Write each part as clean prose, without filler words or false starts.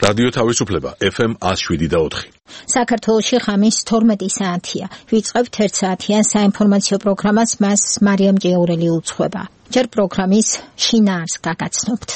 რადიო თავისუფლება FM 107.4. საქართველოში ღამის 12 საათია. ვიწყებთ 1 საათიან საინფორმაციო პროგრამას, მას მარიამ ჭიაურელი უძღვება. ჯერ პროგრამის შინაარს გაგაცნობთ.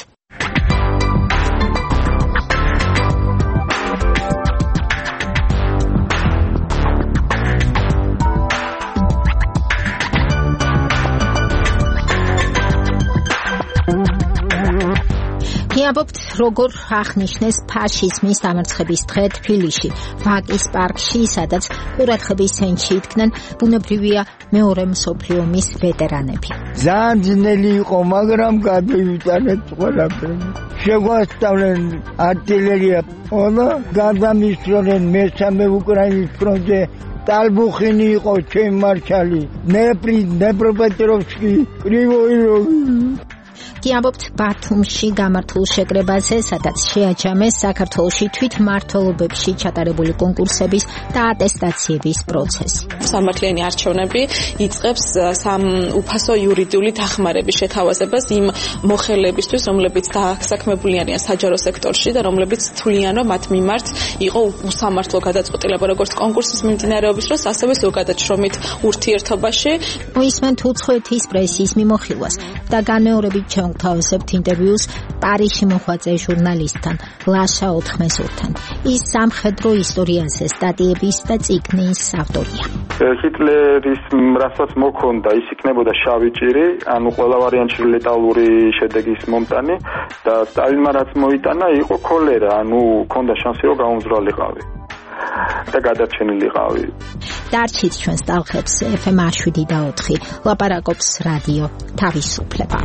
Იაბობთ, როგორ აღნიშნეს ფაშიზმის დამარცხების დღე თბილისში, ვაკის პარკში, სადაც ყურადღების ცენტრში იდგნენ ბუნებრივია მეორე მსოფლიო ომის ვეტერანები. ძალიან ძნელი იყო, მაგრამ გადავიტანეთ ყველაფერი. შეგვასწავლენ артиллерия, ონა გადამისვლენ მესამე უკრაინის ფრონტზე. ტალბუხინი იყო ჩემი მარშალი, ნეპროპეტროვსკი, კრივოი როგი. Იაბობთ ბათუმში გამართულ შეკრებაზე, სადაც შეაჯამეს საქართველოში თვითმმართველობებში ჩატარებული კონკურსების და ატესტაციების პროცესი. სამართლიანი არჩევნები იწყებს უფასო იურიდიული დახმარების შეთავაზებას იმ მოხელებისთვის, რომლებიც დასაქმებული არიან საჯარო სექტორში და რომლებიც თვლიან, რომ მათ მიმართ იყო უსამართლო გადაწყვეტილება როგორც კონკურსის მიმდინარეობის დროს, ასევე ზოგადად შრომით ურთიერთობაში. მოისმენთ უცხოეთის პრესის მიმოხილვას და განმეორებით თავისებთ ინტერვიუს პარიზში მოღვაწე ჟურნალისტთან ლაშა ოთხმესურთან. ის სამხედრო ისტორიაზე სტატიების და წიგნის ავტორია. ჰიტლერის რასაც მოქონდა, ის იქნებოდა შავი ჭირი, ანუ ყველა ვარიანტში ლეტალური შედეგის მომტანი და სტალინმა რაც მოიტანა, იყო ქოლერა, ანუ ქონდა შანსი რომ გაუმძვრალიყავი და გადარჩენილიყავი. დარჩით ჩვენს ტალღებს FM 107.4 ლაპარაკობს რადიო თავისუფლება.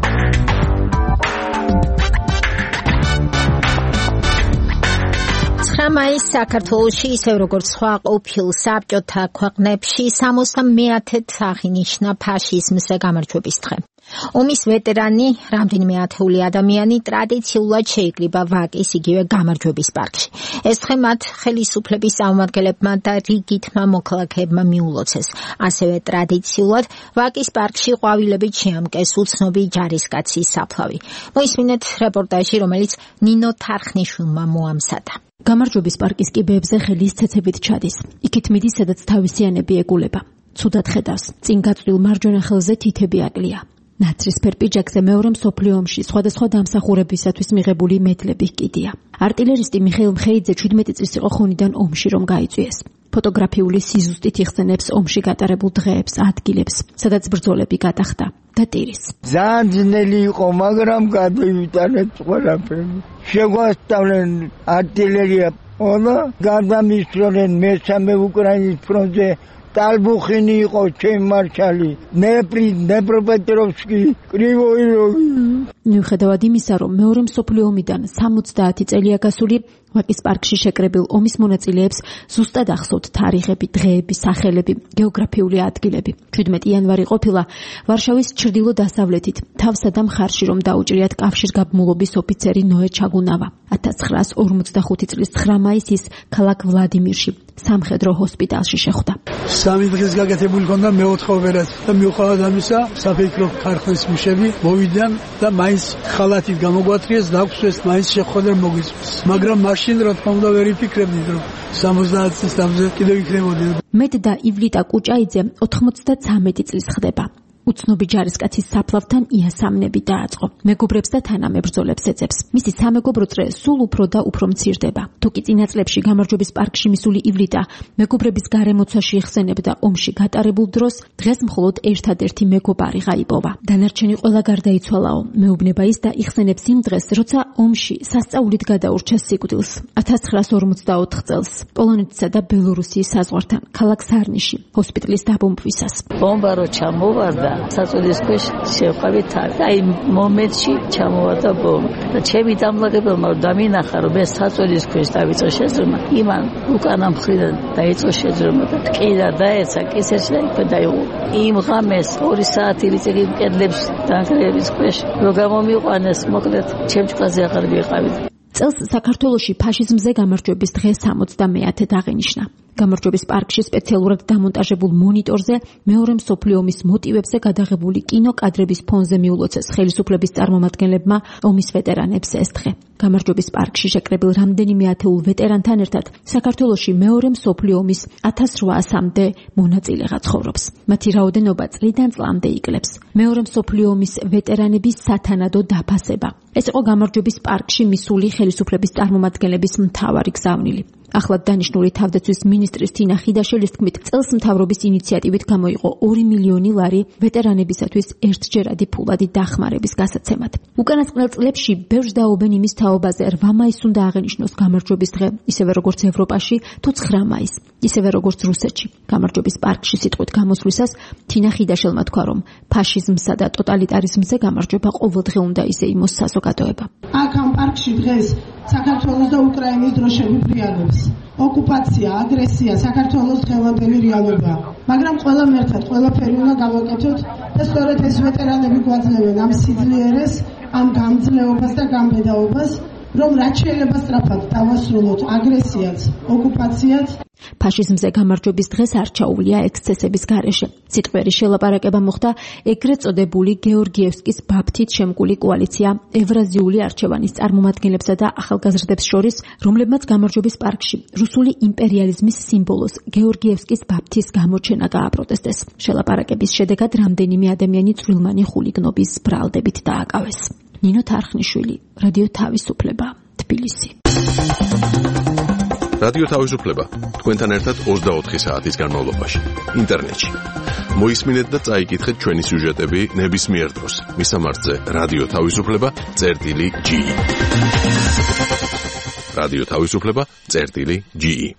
მაის საქართველოში ისევ როგორც სხვა ყოფილ საბჭოთა ქვეყნებში 69-ად აღინიშნა ფაშიზმზე გამარჯვების დღე. ომის ვეტერანი რამდენიმე ათეული ადამიანი ტრადიციულად შეიკრიბა ვაკის იგივე გამარჯვების პარკში. ეს დღე მათ ხელისუფლების წარმომადგენლებმა და რიგითმა მოქალაქეებმა მიულოცეს. ასევე ტრადიციულად ვაკის პარკში ყვავილებით შეამკეს უცნობი ჯარისკაცის საფლავი. მოისმინეთ რეპორტაჟი, რომელიც ნინო თარხნიშვილმა მოამზადა. გამარჯვების პარკის კიბეებზე ხელის ცეცებით ჩადის. იქით მიდის, სადაც თავისიანები ეგულება. ცუდად ხედავს. წინ გაწვდილ მარჯვენა ხელზე თითები აკლია. ნაცრისფერ პიჯაკზე მეორე მსოფლიო ომში სხვადასხვა დამსახურებისათვის მიღებული მედლები ჰკიდია. არტილერისტი მიხეილ მხეიძე 17 წლის იყო ხონიდან ომში რომ გაიწვიეს. ფოტოგრაფიული სიზუსტით იხსენებს ომში გატარებულ დღეებს, ადგილებს, სადაც ბრძოლები გადახდა და ტირის. ძალიან ძნელი იყო, მაგრამ გადავიტანეთ ყველაფერი. შეგვასწავლენ артиллерия, ონა გადამისვლენ მესამე უკრაინის ფრონტზე. ტალბუხინი იყო ჩემი მარშალი, ნეპროპეტროვსკი, კრივოი როგი. მიუხედავად იმისა, რომ მეორე მსოფლიო ომიდან 70 წელია გასული, ვაკის პარკში შეკრებილ ომის მონაწილეებს ზუსტად ახსოვთ თარიღები, დღეები, სახელები, გეოგრაფიული ადგილები. 17 იანვარი ყოფილა ვარშავის ჩრდილო-დასავლეთით, თავსა და მხარში რომ დაუჭრიათ კავშირგაბმულობის ოფიცერი ნოე ჩაგუნავა. 1945 წლის 9 მაისის ქალაქ ვლადიმირში სამხედრო ჰოსპიტალში შეხვდა. 3 დღის გაკეთებული ჰქონდა მეოთხე ოპერაცია და მიუხედავად ამისა, საფეიქრო ქარხნის მუშები მოვიდნენ და მაინც ხალათით გამოგვათრიეს და აქვსეს მაინც შეხვედრა მოგვიწვიეს. მაგრამ მაშინ რა თქმა უნდა ვერ იფიქრებდით, რომ 70 წლის დამზე კიდევ იქნებოდი. მეტ და ივლიტა კუჭაიძე 93 წლის ხდება. უცნობი ჯარისკაცის საფლავთან იასამნები დააწყო. მეგობრებს და თანამებრძოლებს ეძებს. მისი სამეგობრო წრე სულ უფრო და უფრო მცირდება. თუკი წინა წლებში გამარჯვების პარკში მისული ივლიტა მეგობრების გარემოცვაში იხსენებდა ომში გატარებულ დროს, დღეს მხოლოდ ერთადერთი მეგობარი გაიპოვა. დანარჩენი ყველა გარდაიცვალაო, მეუბნება ის და იხსენებს იმ დღეს, როცა ომში სასწაულით გადაურჩა სიკვდილს. 1944 წელს პოლონეთსა და ბელორუსიის საზღვართან ქალაქ სარნიში ჰოსპიტალის დაბომბვისას. ბომბა რო ჩამოვარდა საწოლის ქვეშ შევყავი თან. აი მომენტში ჩამოვარდა ბომბა. და ჩემი დამლაგებელმა დამინახა, რომ მე საწოლის ქვეშ დავიწყო შეძრომა. იმან უკანა მხრიდან დაიწყო შეძრომა და ტკინა დაეცა კისერში და იქვე დაიღო. იმ ღამეს 2 საათი ვიწევი კედლებს დანგრევის ქვეშ. რო გამომიყვანეს, მოკლედ ჩემჭყაზე აღარ ვიყავით. წელს საქართველოში ფაშიზმზე გამარჯვების დღე 70-ად აღინიშნა. გამარჯვების პარკში სპეციალურად დამონტაჟებულ მონიტორზე მეორე მსოფლიო ომის მოტივებზე გადაღებული კინოკადრების ფონზე მიულოცეს ხელისუფლების წარმომადგენლებმა ომის ვეტერანებს ეს დღე. გამარჯვების პარკში შეკრებილ რამდენიმე ათეულ ვეტერანთან ერთად საქართველოში მეორე მსოფლიო ომის 1800-მდე მონაწილეღა ცხოვრობს. მათი რაოდენობა წლიდან წლამდე იკლებს. მეორე მსოფლიო ომის ვეტერანების სათანადო დაფასება. ეს იყო გამარჯვების პარკში მისული ხელისუფლების წარმომადგენლების მთავარი გზავნილი. ახლად დანიშნული თავდაცვის მინისტრის თინა ხიდაშელის თქმით, წელს მთავრობის ინიციატივით გამოიყო 2 მილიონი ლარი ვეტერანებისათვის ერთჯერადი ფულადი დახმარების გასაცემად. უკანასკნელ წლებში ბევრს დაობენ იმის თაობაზე 8 მაისს უნდა აღენიშნოს გამარჯვების დღე, ისევე როგორც ევროპაში, თუ 9 მაისს, ისევე როგორც რუსეთში. გამარჯვების პარკში სიტყვით გამოსვლისას თინა ხიდაშელმა თქვა, რომ ფაშიზმსა და ტოტალიტარიზმზე გამარჯვება ყოველდღე უნდა იზეიმოს საზოგადოება. აქ ამ პარკში დღეს საქართველოს და უკრაინის დროშები ფრიალებს. ოკუპაცია, აგრესია საქართველოს დღევანდელი რეალობაა. მაგრამ ყველამ ერთად ყველაფერი უნდა გავაკეთოთ და სწორედ ეს ვეტერანები გვაძლევენ ამ სიძლიერეს, ამ გამძლეობას და გამბედაობას, რომ რაც შეიძლება სწრაფად დავასრულოთ აგრესიაც, ოკუპაციაც. ფაშიზმზე გამარჯვების დღეს არ ჩაუვლია ექსცესების გარეშე. სიტყვიერი შელაპარაკება მოხდა ეგრეთ წოდებული გეორგიევსკის ბაფთით შემკული კოალიცია ევრაზიული არჩევანის წარმომადგენლებსა და ახალგაზრდებს შორის, რომლებმაც გამარჯვების პარკში რუსული იმპერიალიზმის სიმბოლოს გეორგიევსკის ბაფთის გამოჩენა გააპროტესტეს. შელაპარაკების შედეგად რამდენიმე ადამიანი წვრილმანი ხულიგნობის ბრალდებით დააკავეს. ნინო თარხნიშვილი, რადიო თავისუფლება, თბილისი. რადიო თავისუფლება თქვენთან ერთად 24 საათის განმავლობაში ინტერნეტში. მოისმინეთ და წაიკითხეთ ჩვენი სიუჟეტები ნებისმიერ დროს მისამართზე რადიო თავისუფლება.ge. რადიო თავისუფლება.ge.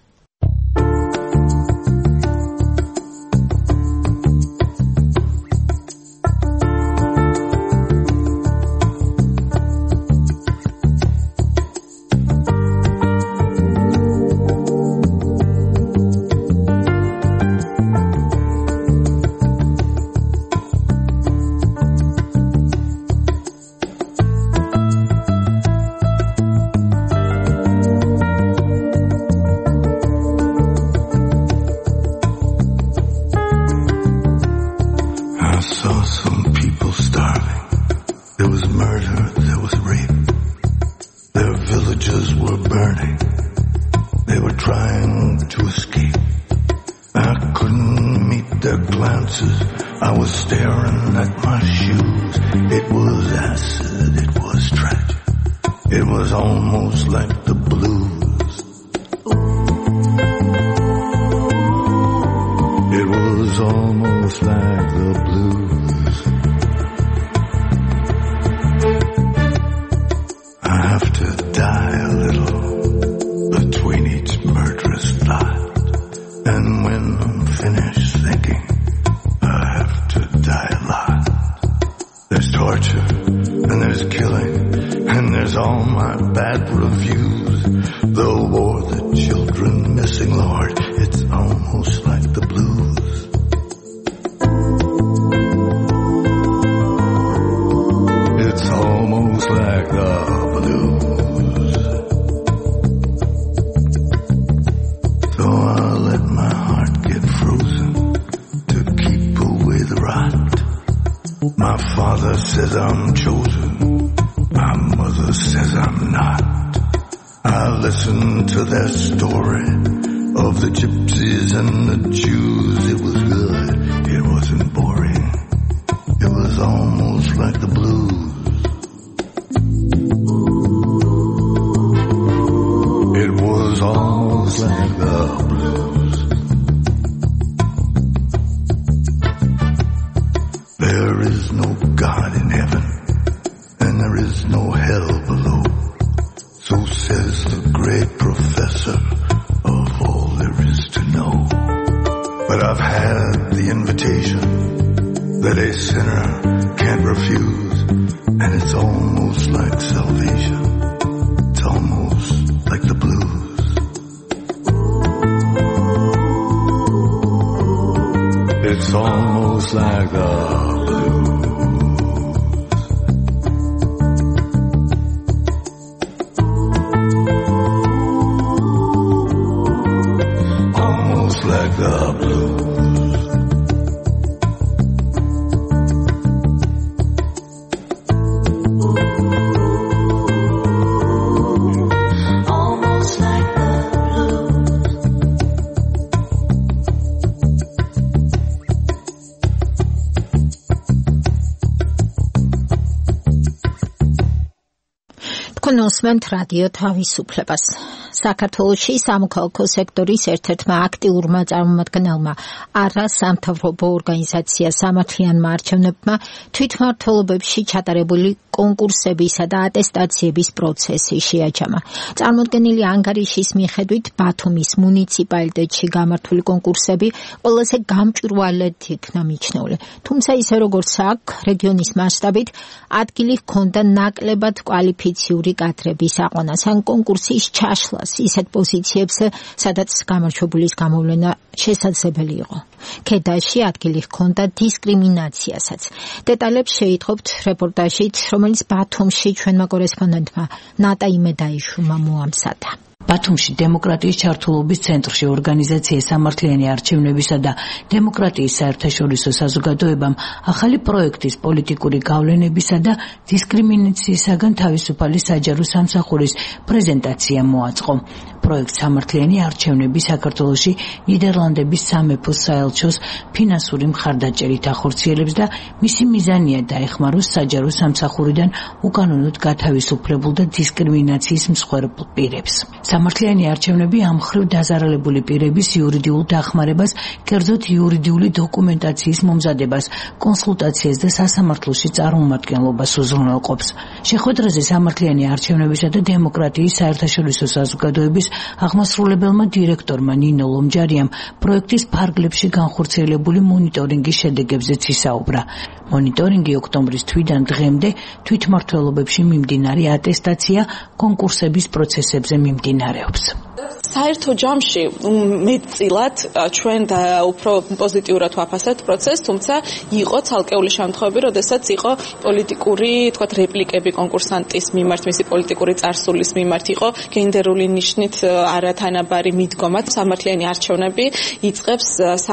თქვენ უსმენთ რადიო თავისუფლებას. საქართველოში სამოქალაქო სექტორის ერთ-ერთმა აქტიურმა წარმომადგენელმა არასამთავრობო ორგანიზაცია სამართლიანმა არჩევნებმა თვითმმართველობებში ჩატარებული კონკურსებისა და ატესტაციების პროცესი შეაჩამა. წარმოდგენილი ანგარიშის მიხედვით ბათუმის მუნიციპალიტეტში გამართული კონკურსები ყველაზე გამჭვირვალედ იქნა მიჩნეული. თუმცა ისე როგორც აქ, რეგიონის მასშტაბით ადგილი ჰქონდა ნაკლებად კვალიფიციური კადრების აყვანას ან კონკურსის ჩაშლას ისეთ პოზიციებზე, სადაც გამარჯვებულის გამოვლენა შესაძლებელი იყო. ქედაში ადგილი ჰქონდა დისკრიმინაციასაც. დეტალებს შეიტყობთ რეპორტაჟით, რომელიც ბათუმში ჩვენმა კორესპონდენტმა ნატა იმედაიშვილმა მოამზადა. ბათუმში დემოკრატიის ჩართულობის ცენტრში ორგანიზაცია სამართლიანი არჩევნებისა და დემოკრატიის საერთაშორისო საზოგადოებამ ახალი პროექტის პოლიტიკური გავლენებისა და დისკრიმინაციისაგან თავისუფალი საჯარო სამსახურის პრეზენტაცია მოაწყო. პროექტ სამართლიანი არჩევნები საქართველოში ნიდერლანდების სამეფო საელჩოს ფინანსური მხარდაჭერით ახორციელებს და მისი მიზანია დაეხმაროს საჯარო სამსახურიდან უკანონოდ გათავისუფლებულ და დისკრიმინაციის მსხვერპლ პირებს. სამართლიანი არჩევნები ამ მხრივ დაზარალებული პირების იურიდიულ დახმარებას, კერძოდ იურიდიული დოკუმენტაციის მომზადებას, კონსულტაციას და სასამართლოში წარმომადგენლობას უზრუნველყოფს. შეხვედრაზე სამართლიანი არჩევნებისა და დემოკრატიის საერთაშორისო საზოგადოების აღმასრულებელმა დირექტორმა ნინო ლომჯარიამ პროექტის ფარგლებში განხორციელებული მონიტორინგის შედეგებზეც ისაუბრა. მონიტორინგი ოქტომბრის თვიდან დღემდე თვითმმართველობებში მიმდინარე ატესტაცია კონკურსების პროცესებზე მიმდინარეობს. საერთო ჯამში მეტწილად ჩვენ და უფრო პოზიტიურად ვაფასებთ პროცესს, თუმცა იყო ცალკეული შემთხვევები, როდესაც იყო პოლიტიკური, თქვათ, რეპლიკები კონკურსანტის მიმართ, მისი პოლიტიკური წარსულის მიმართ, იყო გენდერული ნიშნით არათანაბარი მიდგომა. სამართლიანი არჩევნები იწყებს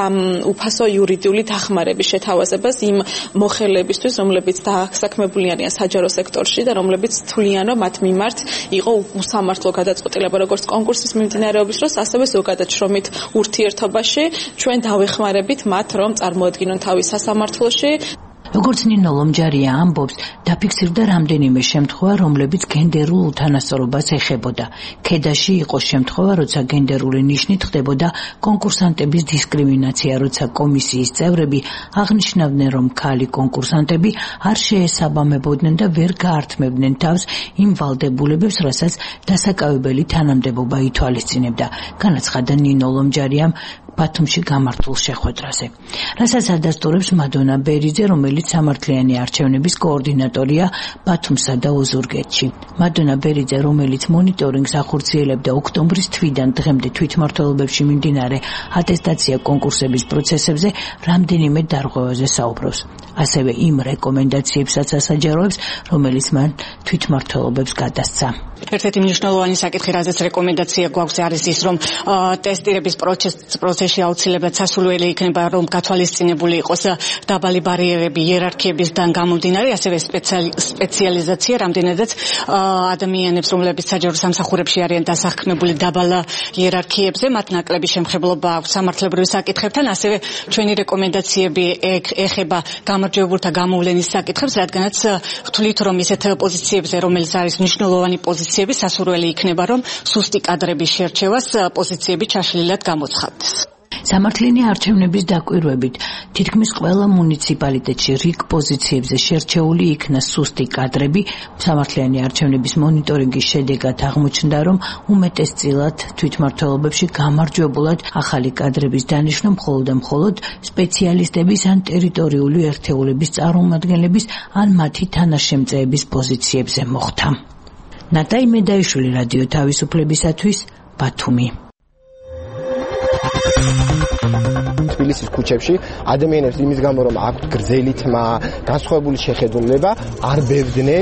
უფასო იურიდიული დახმარების შეთავაზებას იმ მოხელებისთვის, რომლებიც დაასაქმებული არიან საჯარო სექტორში და რომლებიც თვლიანო მათ მიმართ იყო უსამართლო გადაწყვეტილება, როგორც კონკურსის მიმდინარეობის დროს, ასევე ზოგადად შრომით ურთიერთობაში ჩვენ დავეხმარებით მათ, რომ წარმოადგინონ თავის სასამართლოში. როგორც ნინო ლომჯარია ამბობს, დაფიქსირდა რამდენიმე შემთხვევა, რომლებიც გენდერულ უთანასწორობას ეხებოდა. ქედაში იყო შემთხვევა, როცა გენდერული ნიშნით ხდებოდა კონკურსანტების დისკრიმინაცია, როცა კომისიის წევრები აღნიშნავდნენ, რომ ქალი კონკურსანტები არ შეესაბამებოდნენ და ვერ გაართმევდნენ თავს იმ ვალდებულებებს, რასაც დასაკავებელი თანამდებობა ითვალისწინებდა. განაცხადა ნინო ლომჯარიამ ბათუმში გამართულ შეხვედრაზე. რასაც ადასტურებს მადონა ბერიძე, რომელიც სამართლიანი არჩევნების კოორდინატორია ბათუმსა და ოზურგეთში. მადონა ბერიძე, რომელიც მონიტორინგს ახორციელებდა ოქტომბრის თვიდან დღემდე თვითმმართველობებში მიმდინარე ატესტაცია კონკურსების პროცესებზე, რამდენიმე დარღვევაზე საუბრობს. ასევე იმ რეკომენდაციებსაც ასაჯაროებს, რომელიც მან თვითმმართველობებს გადასცა. ერთ-ერთი მნიშვნელოვანი საკითხი, რაზეც რეკომენდაცია გვაქვს, არის ის, რომ ტესტირების პროცესში აუცილებლად სასურველი იქნება, რომ გათვალისწინებული იყოს დაბალი ბარიერები იერარქიებისგან გამომდინარე, ასევე სპეციალიზაცია, რამდენადაც ადამიანებს, რომლებიც საჯარო სამსახურებში არიან დასაქმებული დაბალ იერარქიებზე, მათ ნაკლები შემხებლობა აქვს სამართლებრივ საკითხებთან, ასევე ჩვენი რეკომენდაციები ეხება გამარჯვებულთა გამოვლენის საკითხებს, რადგანაც ვთვლით, რომ ისეთ პოზიციებზე, რომელიც არის მნიშვნელოვანი პოზიციები, სასურველი იქნება, რომ სუსტი კადრების შერჩევას პოზიციები ჩაშლილად გამოცხადდეს. სამართლიანი არჩევნების დაკვირვებით თითქმის ყველა მუნიციპალიტეტში რიგ პოზიციებზე შერჩეული იქნა სუსტი კადრები. სამართლიანი არჩევნების მონიტორინგის შედეგად აღმოჩნდა, რომ უმეტესწილად თვითმმართველობებში გამარჯვებულად ახალი კადრების დანიშვნა მხოლოდ სპეციალისტების ან ტერიტორიული ერთეულების წარმომადგენლების ან მათი თანაშემწეების პოზიციებზე მოხდა. ნატა იმედაიშვილი, რადიო თავისუფლებისათვის, ბათუმი. თბილისის ქუჩებში ადამიანებს იმის გამო, რომ აქვთ გრძელი თმა, განსხვავებული შეხედულება, არ ბევრდნენ.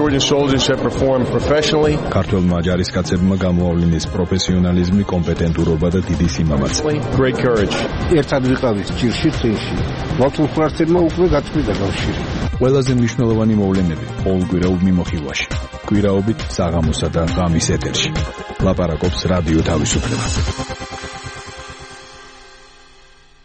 ქართველმა ჯარისკაცებმა გამოავლინეს პროფესიონალიზმი, კომპეტენტურობა და დიდი სიმამაცე. ერთად ვიყავით ჭირში წინში. მართლმსვარცებმა უკვე გაწყვიტა კავშირი. ყველაზე მნიშვნელოვანი მოვლენები ყოველკვირეულ მიმოხილვაში. კვირაობით საღამოსა და ღამის ეთერში. ლაპარაკობს რადიო თავისუფლება.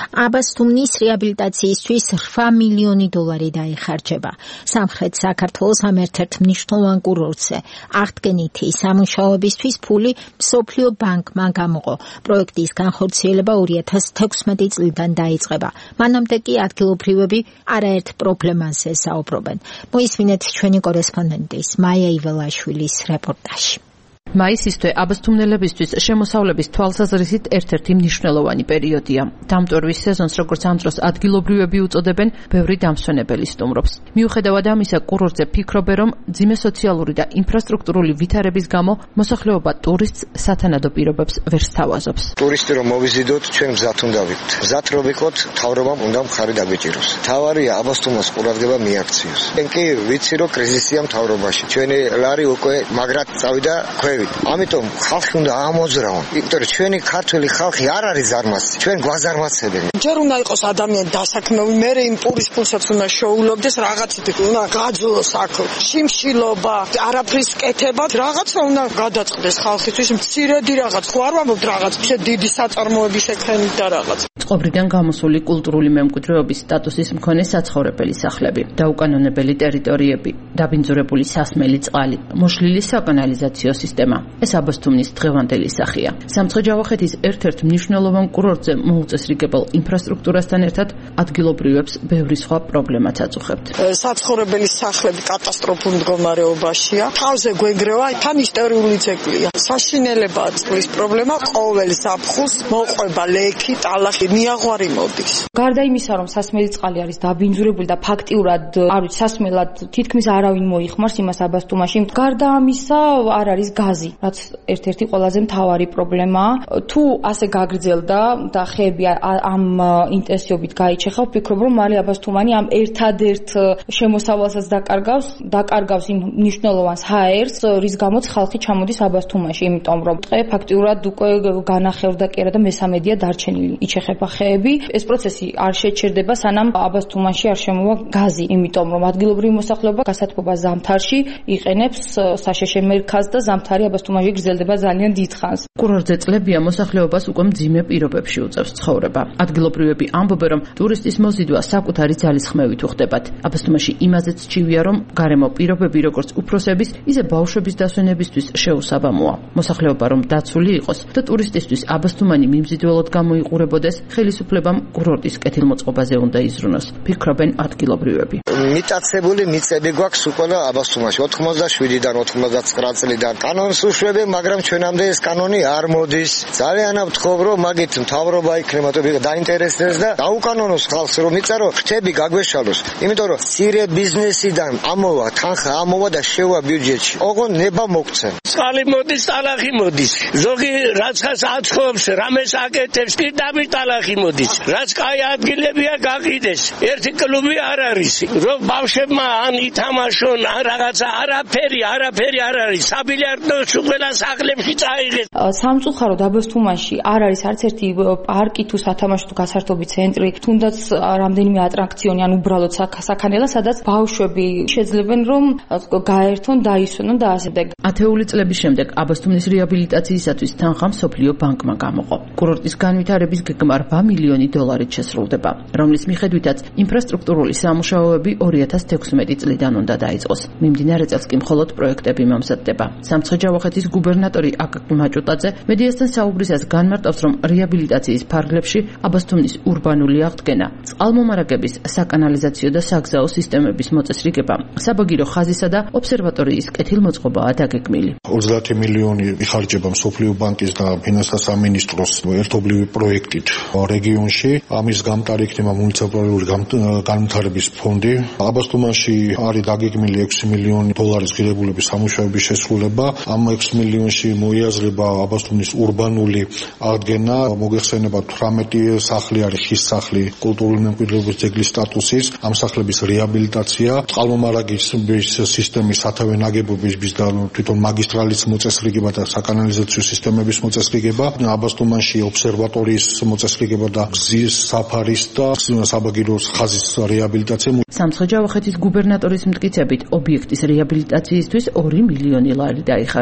აბასთუმნის რეაბილიტაციისთვის 8 მილიონი დოლარი დაიხარჯება. სამხრეთ საქართველოს ამ ერთ-ერთ მნიშვნელოვან კურორტზე აღდგენითი სამუშაოებისთვის ფული მსოფლიო ბანკმა გამოყო. პროექტის განხორციელება 2016 წლიდან დაიწყება. მანამდე კი ადგილობრივები არაერთ პრობლემაზე საუბრობენ. მოისმინეთ ჩვენი კორესპონდენტის მაია იველაშვილის რეპორტაჟი. მაისის თვე აბასთუმნელებისთვის შემოსავლების თვალსაზრისით ერთ-ერთი მნიშვნელოვანი პერიოდია. დამტვერვის სეზონს, როგორც ამ დროს ადგილობრივები უწოდებენ, ბევრი დამსვენებელი სტუმრობს. მიუხედავად ამისა, კურორტზე ფიქრობენ, რომ ძიმე სოციალური და ინფრასტრუქტურული ვითარების გამო მოსახლეობა ტურისტს სათანადო პირობებს ვერ სთავაზობს. ტურისტი რომ მოვიზიდოთ, ჩვენ მზად უნდა ვიყოთ. მზად რომ ვიყოთ, თავრობამ უნდა მხარი დაგვიჭიროს. თავარია აბასთუმოს ყურადღება მიაქციოს. ჩვენ კი ვიცი, რომ კრიზისია მთავრობაში. ჩვენი ლარი უკვე მაგრად წავიდა ქვევით. ამიტომ ხალხი უნდა ამოძრავონ. იმიტომ რომ ჩვენი ქართველი ხალხი არ არის ზარმაცი. ჩვენ გვაზარმაცებენ. ჯერ უნდა იყოს ადამიანი დასაქმებული, მე იმ პურის ფულსაც უნდა შოულობდეს, რაღაცით უნდა გაძლოს აქ შიმშილობა, არაფრის კეთება, რაღაცა უნდა გადაწყდეს ხალხისთვის, მცირედი რაღაც, ხო არ ვამბობთ რაღაც, დიდი საწარმოები შექმნით და რაღაც. წყობრიდან გამოსული კულტურული მემკვიდრეობის სტატუსის მქონე საცხოვრებელი სახლები, დაუკანონებელი ტერიტორიები, დაბინძურებული სასმელი წყალი, მოშლილი საკანალიზაციო სისტემა. ეს აბასთუმნის დღევანდელი სახეა. სამცხე-ჯავახეთის ერთ-ერთ მნიშვნელოვან კურორტზე მოუწესრიგებელ ინფრასტრუქტურასთან ერთად ადგილობრივებს ბევრი სხვა პრობლემაც აწუხებთ. საცხოვრებელი სახლები კატასტროფულ მდგომარეობაშია. თავზე გვეგრევა თან ისტორიული ძეგლია. საშინელებაა წყლის პრობლემა, ყოველ ზაფხულს მოყვება ლექი, ტალახი, მიაღვარი მოდის. გარდა იმისა, რომ სასმელი წყალი არის დაბინძურებული და ფაქტიურად არ ვიცი, სასმელად თითქმის არავინ მოიხმარს იმას აბასთუმაში. გარდა ამისა არ არის გაზი, რაც ერთ-ერთი ყველაზე მთავარი პრობლემაა. თუ ასე გაგრძელდა და ხეები ამ ინტენსივობით გაიჩეხა, ვფიქრობ, რომ მალე აბასთუმანი ამ ერთადერთ შემოსავალსაც დაკარგავს იმ მნიშვნელოვანს ჰაერს, რის გამოც ხალხი ჩამოდის აბასთუმაში, იმიტომ რომ ტყე ფაქტიურად უკვე განახევრდა კი არა და მესამედია დარჩენილი. იჩეხება ხეები, ეს პროცესი არ შეჩერდება, სანამ აბასთუმაში არ შემოვა გაზი, იმიტომ რომ ადგილობრივი მოსახლეობა გასათბობას ზამთარში იყენებს საშეშე მერქას და ზამთარი აბასთუმაში გრძელდება ძალიან დიდხანს. კურორტზე წლებია მოსახლეობას უკვე მძიმე პირობებში უწევს ცხოვრება. ადგილობრივები ამბობენ, რომ ტურისტის მოზიდვა საკუთარი ძალისხმევით უხდებათ. აბასთუმაში იმაზეც ჩივია, რომ გარემო პირობები როგორც უფროსების, ისე ბავშვების დასვენებისთვის შეუსაბამოა. მოსახლეობა რომ დაცული იყოს და ტურისტისთვის აბასთუმანი მიმზიდველად გამოიყურებოდეს, ხელისუფლებამ კურორტის კეთილმოწყობაზე უნდა იზრუნოს, ფიქრობენ ადგილობრივები. მიტაცებული მიწები გვაქვს უკვე აბასთუმაში 87-დან 99 წლიდან. კანონს უშვებენ, მაგრამ ჩვენამდე ეს კანონი არ მოდის. ძალიან ვთხოვ, რომ მაგით მთავრობა იქნება დაინტერესდეს და დაუკანონოს ხალხს, რომ იწარო ფრთები გაგვეშალოს. იმიტომ რომ ცირე ბიზნესიდან ამოვა თანხა, ამოვა და შევა ბიუჯეტში. ოღონდ ნება მოგცენ. წყალი მოდის, ტალახი მოდის. ზოგი რაცხას აცხობს, რამეს აკეთებს, პირდაპირ ტალახი მოდის. რაც კაი ადგილებია გაყიდეს. ერთი კლუბი არ არის. რომ ბავშვებმა ან ითამაშონ, ან რაღაცა არაფერი არ არის. საბილიარდო ყველა სახლებში წაიღეს. სამწუხაროდ აბასთუმანში არ არის არც ერთი პარკი თუ სათამაშო თუ გასართობი ცენტრი, თუნდაც რამდენიმე ატრაქციონი, ან უბრალოდ საქანელა, სადაც ბავშვები შეძლებენ რომ გაერთონ, დაისვენონ და ასე. ათეული წლების შემდეგ აბასთუმნის რეაბილიტაციისათვის თანხა მსოფლიო ბანკმა გამოყო. კურორტის განვითარების გეგმა 8 მილიონი დოლარით შესრულდება, რომლის მიხედვითაც ინფრასტრუქტურული სამუშაოები 2016 წლიდან უნდა დაიწყოს. მიმდინარე წელს კი მხოლოდ პროექტები მომზადდება. სამცხე-ჯავახეთის გუბერნატორი აკაკი მაჭუტაძე მედიასთან საუბრისას განმარტავს, რომ რეაბილიტაციის ფარგლებში აბასთუმნის ურბანული აღდგენა, წყალმომარაგების, საკანალიზაციო და საგზაო სისტემების მოწესრიგება, საბაგირო ხაზისა და ობსერვატორიის კეთილმოწყობაა დაგეგმილი. 30 მილიონი იხარჯება მსოფლიო ბანკის და ფინანსთა სამინისტროს ერთობლივი პროექტით რეგიონში. ამის გამტარი იქნება მუნიციპალური განვითარების ფონდი. აბასთუმანში არის დაგეგმილი 6 მილიონი დოლარის ღირებულების სამუშაოების შესრულება. ამ 6 მილიონში მოიაზრება აბასთუმნის ურბანული აღდგენა. მოგეხსენება 18 სახლი არის ხის სახლი კულტურული მემკვიდრეობის ძეგლის სტატუსის. ამ სახლების რეაბილიტაცია, წყალმომარაგის სისტემის სათავე ნაგებობების და თვითონ მაგისტრალის მოწესრიგება და საკანალიზაციო სისტემების მოწესრიგება. აბასთუმანში ობსერვატორიის მოწესრიგება და გზის საფარის და საბაგიროს ხაზის რეაბილიტაცია. სამცხე-ჯავახეთის გუბერნატორის მტკიცებით ობიექტის რეაბილიტაციისთვის 2 მილიონი ლარი დაიხარჯა.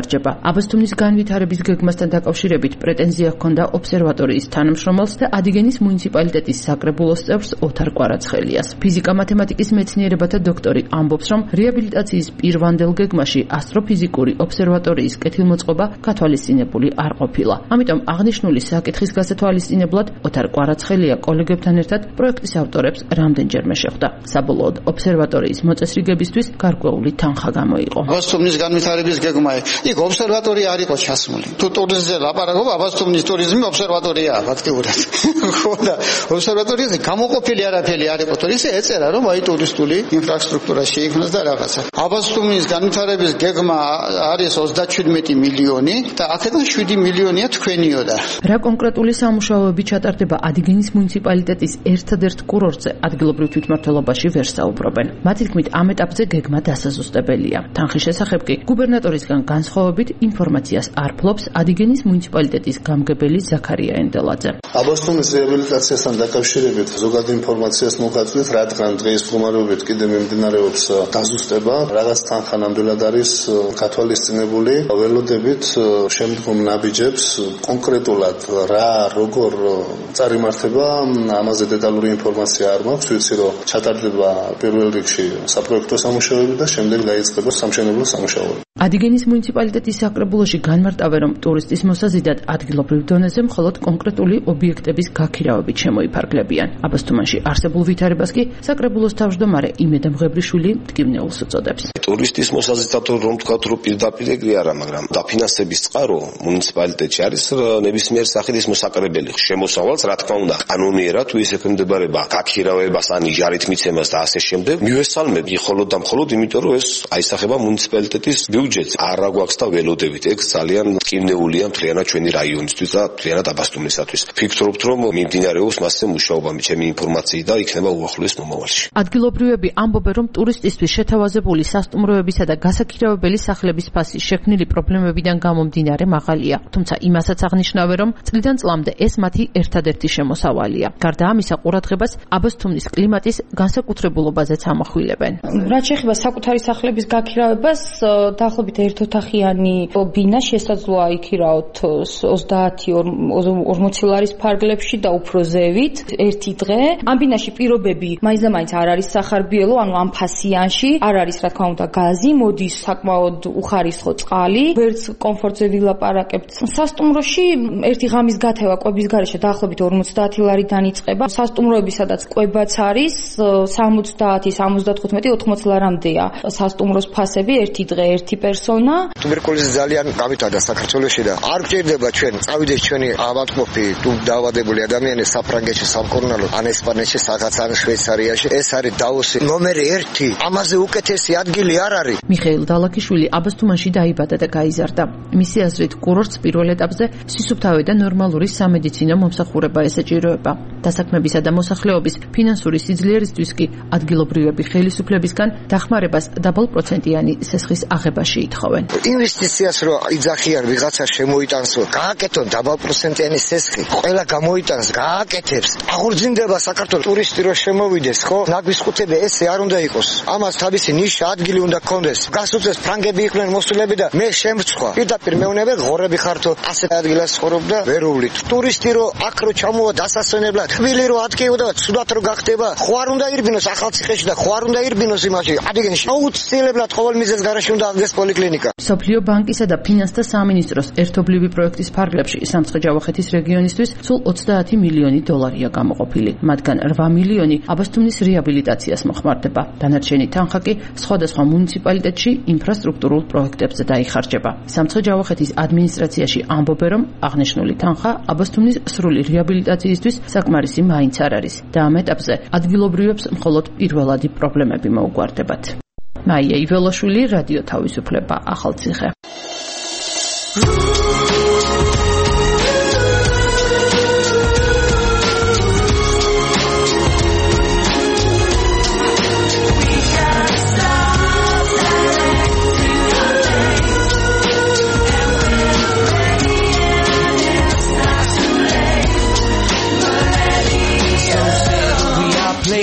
დაიხარჯება. აბასთუმნის განვითარების გეგმასთან დაკავშირებით პრეტენზია ჰქონდა ობსერვატორიის თანამშრომელს და ადიგენის მუნიციპალიტეტის საკრებულოს წევრს ოთარ კვარაცხელიას. ფიზიკა-მათემატიკის მეცნიერებათა დოქტორი ამბობს, რომ რეაბილიტაციის პირვანდელ გეგმაში ასტროფიზიკური ობსერვატორიის კეთილმოწყობა გათვალისწინებული არ ყოფილა. ამიტომ აღნიშნული საკითხის გასათვალისწინებლად ოთარ კვარაცხელია კოლეგებთან ერთად პროექტის ავტორებს რამდენჯერმე შეხვდა. საბოლოოდ ობსერვატორიის მოწესრიგებისთვის გარკვეული თანხა გამოიყო. აბასთუმნის განვითარების გეგმა იქ ობსერვატორია არ იყო ჩასმული. თუ ტურიზმზე ლაპარაკობ, აბასთუმნის ტურიზმი ობსერვატორიაა ფაქტიურად. ხო და ობსერვატორია გამოყოფილი არაფერი არ იყო. ისე ეწერა რომ აი ტურისტული ინფრასტრუქტურა შეიქმნას და რაღაცა. აბასთუმნის განვითარების გეგმა არის 37 მილიონი და აქედან 7 მილიონია თქვენიოდა. რა კონკრეტული სამუშაოები ჩატარდება ადიგენის მუნიციპალიტეტის ერთადერთ კურორტზე ადგილობრივ თვითმმართველობაში ვერ საუბრობენ. მათი თქმით, ამ ეტაპზე გეგმა დასაზუსტებელია. თანხის შესახებ კი გუბერნატორისგან განსხვავებით ინფორმაციას არ ფლობს ადიგენის მუნიციპალიტეტის გამგებელი ზაქარია ენდელაძე. აბასთუმნის რეაბილიტაციასთან დაკავშირებით ზოგადად ინფორმაციას მოგაწვით, რადგან დღის მდგომარეობით კიდე მიმდინარეობს დაზუსტება, რაღაც თანხა ნამდვილად არის გათვალისწინებული. ველოდებით შემდგომ ნაბიჯებს კონკრეტულად რა როგორ წარიმართება, ამაზე დეტალური ინფორმაცია არ მაქვს. ვიცი რომ ჩატარდება პირველ რიგში საპროექტო სამუშაოები და შემდეგ დაიწყება სამშენებლო სამუშაოები. ადიგენის მუნიციპალიტეტის საკრებულოში განმარტავენ, რომ ტურისტის მოსაზიდად ადგილობრივ დონეზე მხოლოდ კონკრეტული ობიექტების გაქირავებით შემოიფარგლებიან. აბასთუმანში არსებულ ვითარებას კი საკრებულოს თავმჯდომარე იმედა მღებრიშვილი მტკივნეულს უწოდებს. ტურისტის მოსაზიდად რომ თქვათ, რომ პირდაპირ ეგრე არა, მაგრამ დაფინანსების წყარო მუნიციპალიტეტში არის ნებისმიერ სახელის მოსაკრებელი შემოსავალს, რა თქმა უნდა, კანონიერად თუ ის ექვემდებარება გაქირავებას ან იჟარით მიცემას და ასე შემდეგ. მივესალმები მხოლოდ და მხოლოდ იმიტომ, რომ ეს აისახება მუნიციპალიტეტის ბიუჯეტს. არა გვაქვს და ველოდებით, ეგ ძალიან მტკივნეულია მთლიანად ჩვენი რაიონისთვის და მთლიანად აბასთუმისათვის. ფიქრობთ, რომ მიმდინარეობს მასზე მუშაობა, ჩემი ინფორმაციით და იქნება უახლოეს მომავალში. ადგილობრივები ამბობენ, რომ ტურისტისთვის შეთავაზებული სასტუმროებისა და გასაქირავებელი სახლების ფასი შექმნილი პრობლემებიდან გამომდინარე მაღალია. თუმცა იმასაც აღნიშნავენ, რომ წლიდან წლამდე ეს მათი ერთადერთი შემოსავალია. გარდა ამისა, ყურადღებას აბასთუმნის კლიმატის განსაკუთრებულობაზეც ამახვილებენ. რაც შეეხება საკუთარი სახლების გაქირავებას, დაახლოებით ერთოთახიანი ბინა შესაძლოა იქირავოთ 30-40 ლარის ფარგლებში და უფრო ზევით ერთი დღე. ამ ბინაში პირობები მაინც არ არის სახარბიელო, ანუ ამ ფასიანში არ არის რა თქმა უნდა გაზი, მოდის საკმაოდ უხარისხო წყალი, ვერც კომფორტზე ვილაპარაკებთ. სასტუმროში ერთი ღამის გათევა კვების გარეშე დაახლოებით 50 ლარიდან იწყება. სასტუმროები სადაც კვებაც არის 70-75-80 ლარამდეა სასტუმროს ფასები, ერთი დღე ერთი პერსონა. ტუბერკულოზი ძალიან გამიტადა საქართველოში და არ გჭირდება ჩვენ წავიდეს ჩვენი ავადმყოფი თუ დაავადებული ადამიანი საფრანგეთში, სამკურნალო, ან ესპანეთში, სადაც ან შვეიცარიაში. ეს არის დაოსი ნომერი 1. ამაზე უკეთესი ადგილი არ არის. მიხეილ დალაქიშვილი აბასთუმანში დაიბადა და გაიზარდა. მისი აზრით, კურორტს პირველ ეტაპზე სისუფთავე და ნორმალური სამედიცინო მომსახურება ესაჭიროება. დასაქმებისა და მოსახლეობის ფინანსური სიძლიერისთვის კი ადგილობრივები ხელისუფლებისგან დახმარებას დაბალპროცენტიანი სესხის აღებაში ითხოვენ. ინვესტიციას რო იძახიან ვიღაცა შემოიტანს, გააკეთონ დაბალპროცენტიანი სესხი, ყველა გამოიტანს, გააკეთებს. აღორძინდება საქართველოს ტურისტი რო შემოვიდეს, ხო? ნაგვის ხუთები ესე არ უნდა იყოს. ამას თავისი ნიშა ადგილი უნდა გქონდეს. გასუცეს ფრანგები იყვნენ მოსულები და მე შემრცხვა. პირდაპირ მეუნებე ღორები ხართო, ასეთ ადგილას ცხოვრობ და ვერ უვლით. ტურისტი რო აქ რო ჩამოვა დასასვენებლად, თბილი რო ატკიოდა, ცუდად რო გახდება, ხო არ უნდა ირბინოს ახალციხეში და ხო არ უნდა ირბინოს იმაში, ადიგენში. აუცილებლად ყოველ მიზეზს გარშემო უნდა აღდგეს პოლიკლინიკა. სოფლიო ბანკისა და ფინანსთა სამინისტროს ერთობლივი პროექტის ფარგლებში სამცხე-ჯავახეთის რეგიონისთვის სულ 30 მილიონი დოლარია გამოყოფილი. მათგან 8 მილიონი აბასთუმნის რეაბილიტაციას მოხმარდება. დანარჩენი თანხა კი სხვადასხვა მუნიციპალიტეტში ინფრასტრუქტურულ პროექტებზე დაიხარჯება. სამცხე-ჯავახეთის ადმინისტრაციაში ამბობენ, რომ აღნიშნული თანხა აბასთუმნის სრული რეაბილიტაციისთვის საკმარისი მაინც არ არის და ამ ეტაპზე ადგილობრივებს მხოლოდ პირველადი პრობლემები მოუგვარდებათ. მაია იველაშვილი, რადიო თავისუფლება, ახალციხე.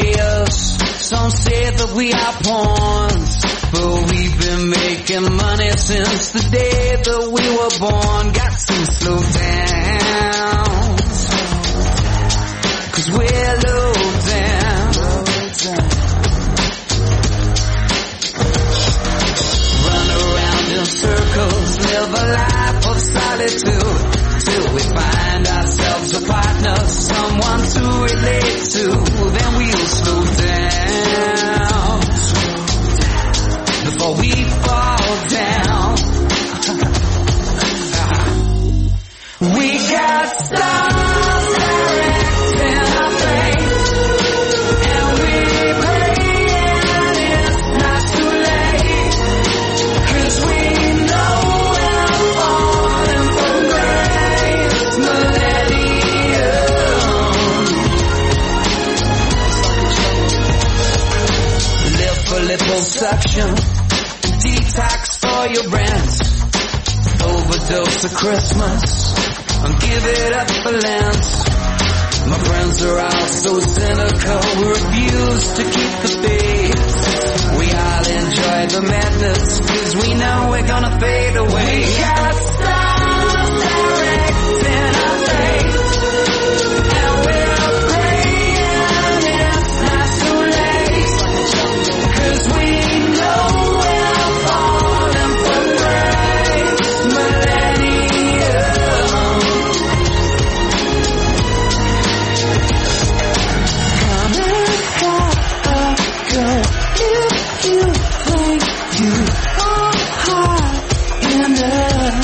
We are pawns, but we've been making money since the day that we were born. Got to slow down, 'cause we're low down. Run around in circles, live a life of solitude, till we find ourselves a partner, someone to relate to. Then we'll slow down before we fall down. We got stars directing our fate, and we're praying it's not too late, 'cause we know we're falling from grace. Millennium. Live for liposuction, detox for your brands, overdose of Christmas, and give it up for Lent. My friends are all so cynical, we refuse to keep the faith. We all enjoy the madness, 'cause we know we're gonna fade away. We got stars directing our fate, and we're praying it's not too late, 'cause we know we're falling from grace. Millennium. Come and go if you think you are high enough.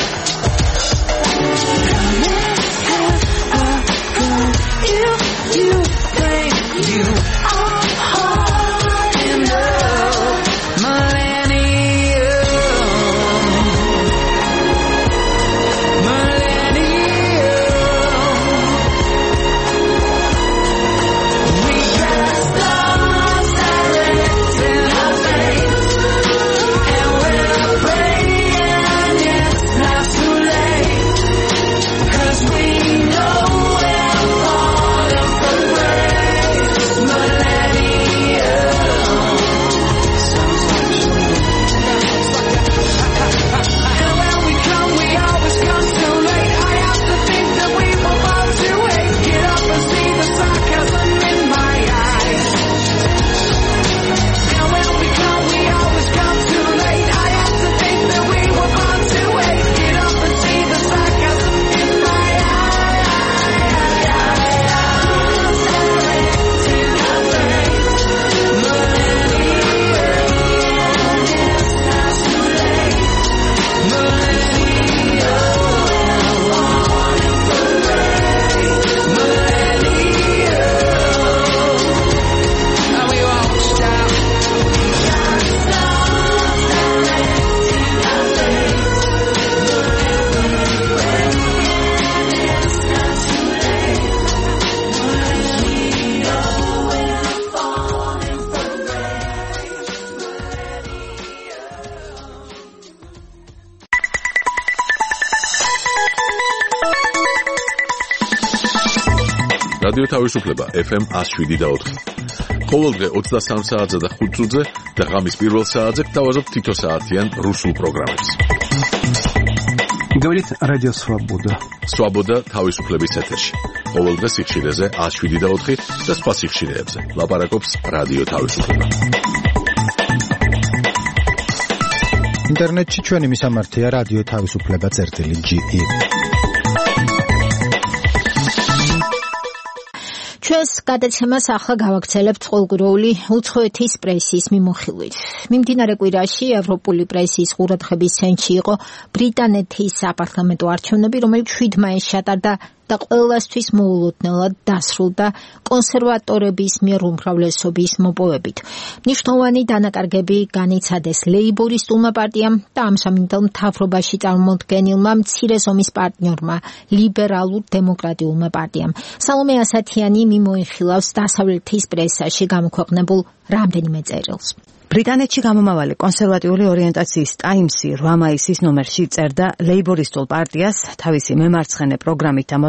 Come and go if you think you are high enough. Millennium. We got stars directing our fate, and we're praying it's not too late, 'cause we know we're falling from grace. Millennium. And when we come, we always come too late. I have to think that we were born to hate. Get up and see the sarcasm in my eyes. And when we come, we always come too late. I have to think that we were born to hate. Get up and see the sarcasm in my And we won't stop. რადიო თავისუფლება FM 107.4. ყოველდღე 23 საათზე და 5 წუთზე და ღამის პირველ საათზე გთავაზობთ თითო საათიან რუსულ პროგრამებს. Говорит Радио Свобода. Свобода თავისუფლების ეთერში. ყოველდღე სიხშირეზე 107.4 და სხვა სიხშირეებზე. ლაპარაკობს რადიო თავისუფლება. ინტერნეტში ჩვენი მისამართია რადიო თავისუფლება.ge. ჩვენს გადაცემას ახლა გავაგრძელებთ ყოველკვირეული უცხოეთის პრესის მიმოხილვით. მიმდინარე კვირაში ევროპული პრესის ყურადღების ცენტრში იყო ბრიტანეთის საპარლამენტო არჩევნები, რომელიც 7 მაისს ჩატარდა და ყველასთვის მოულოდნელად დასრულდა კონსერვატორების მიერ უმრავლესობის მოპოვებით. მნიშვნელოვანი დანაკარგები განიცადეს ლეიბორისტულმა პარტიამ და ამჟამინდელ მთავრობაში წარმოდგენილმა მცირე ზომის პარტნიორმა ლიბერალურ დემოკრატიულმა პარტიამ. სალომე ასათიანი მიმოიხილავს დასავლეთის პრესაში გამოქვეყნებულ რამდენიმე წერილს. ბრიტანეთში გამომავალი კონსერვატიული ორიენტაციის ტაიმსი 8 მაისის ნომერში წერდა ლეიბორისტულ პარტიას თავისი მემარცხენე პროგრამით და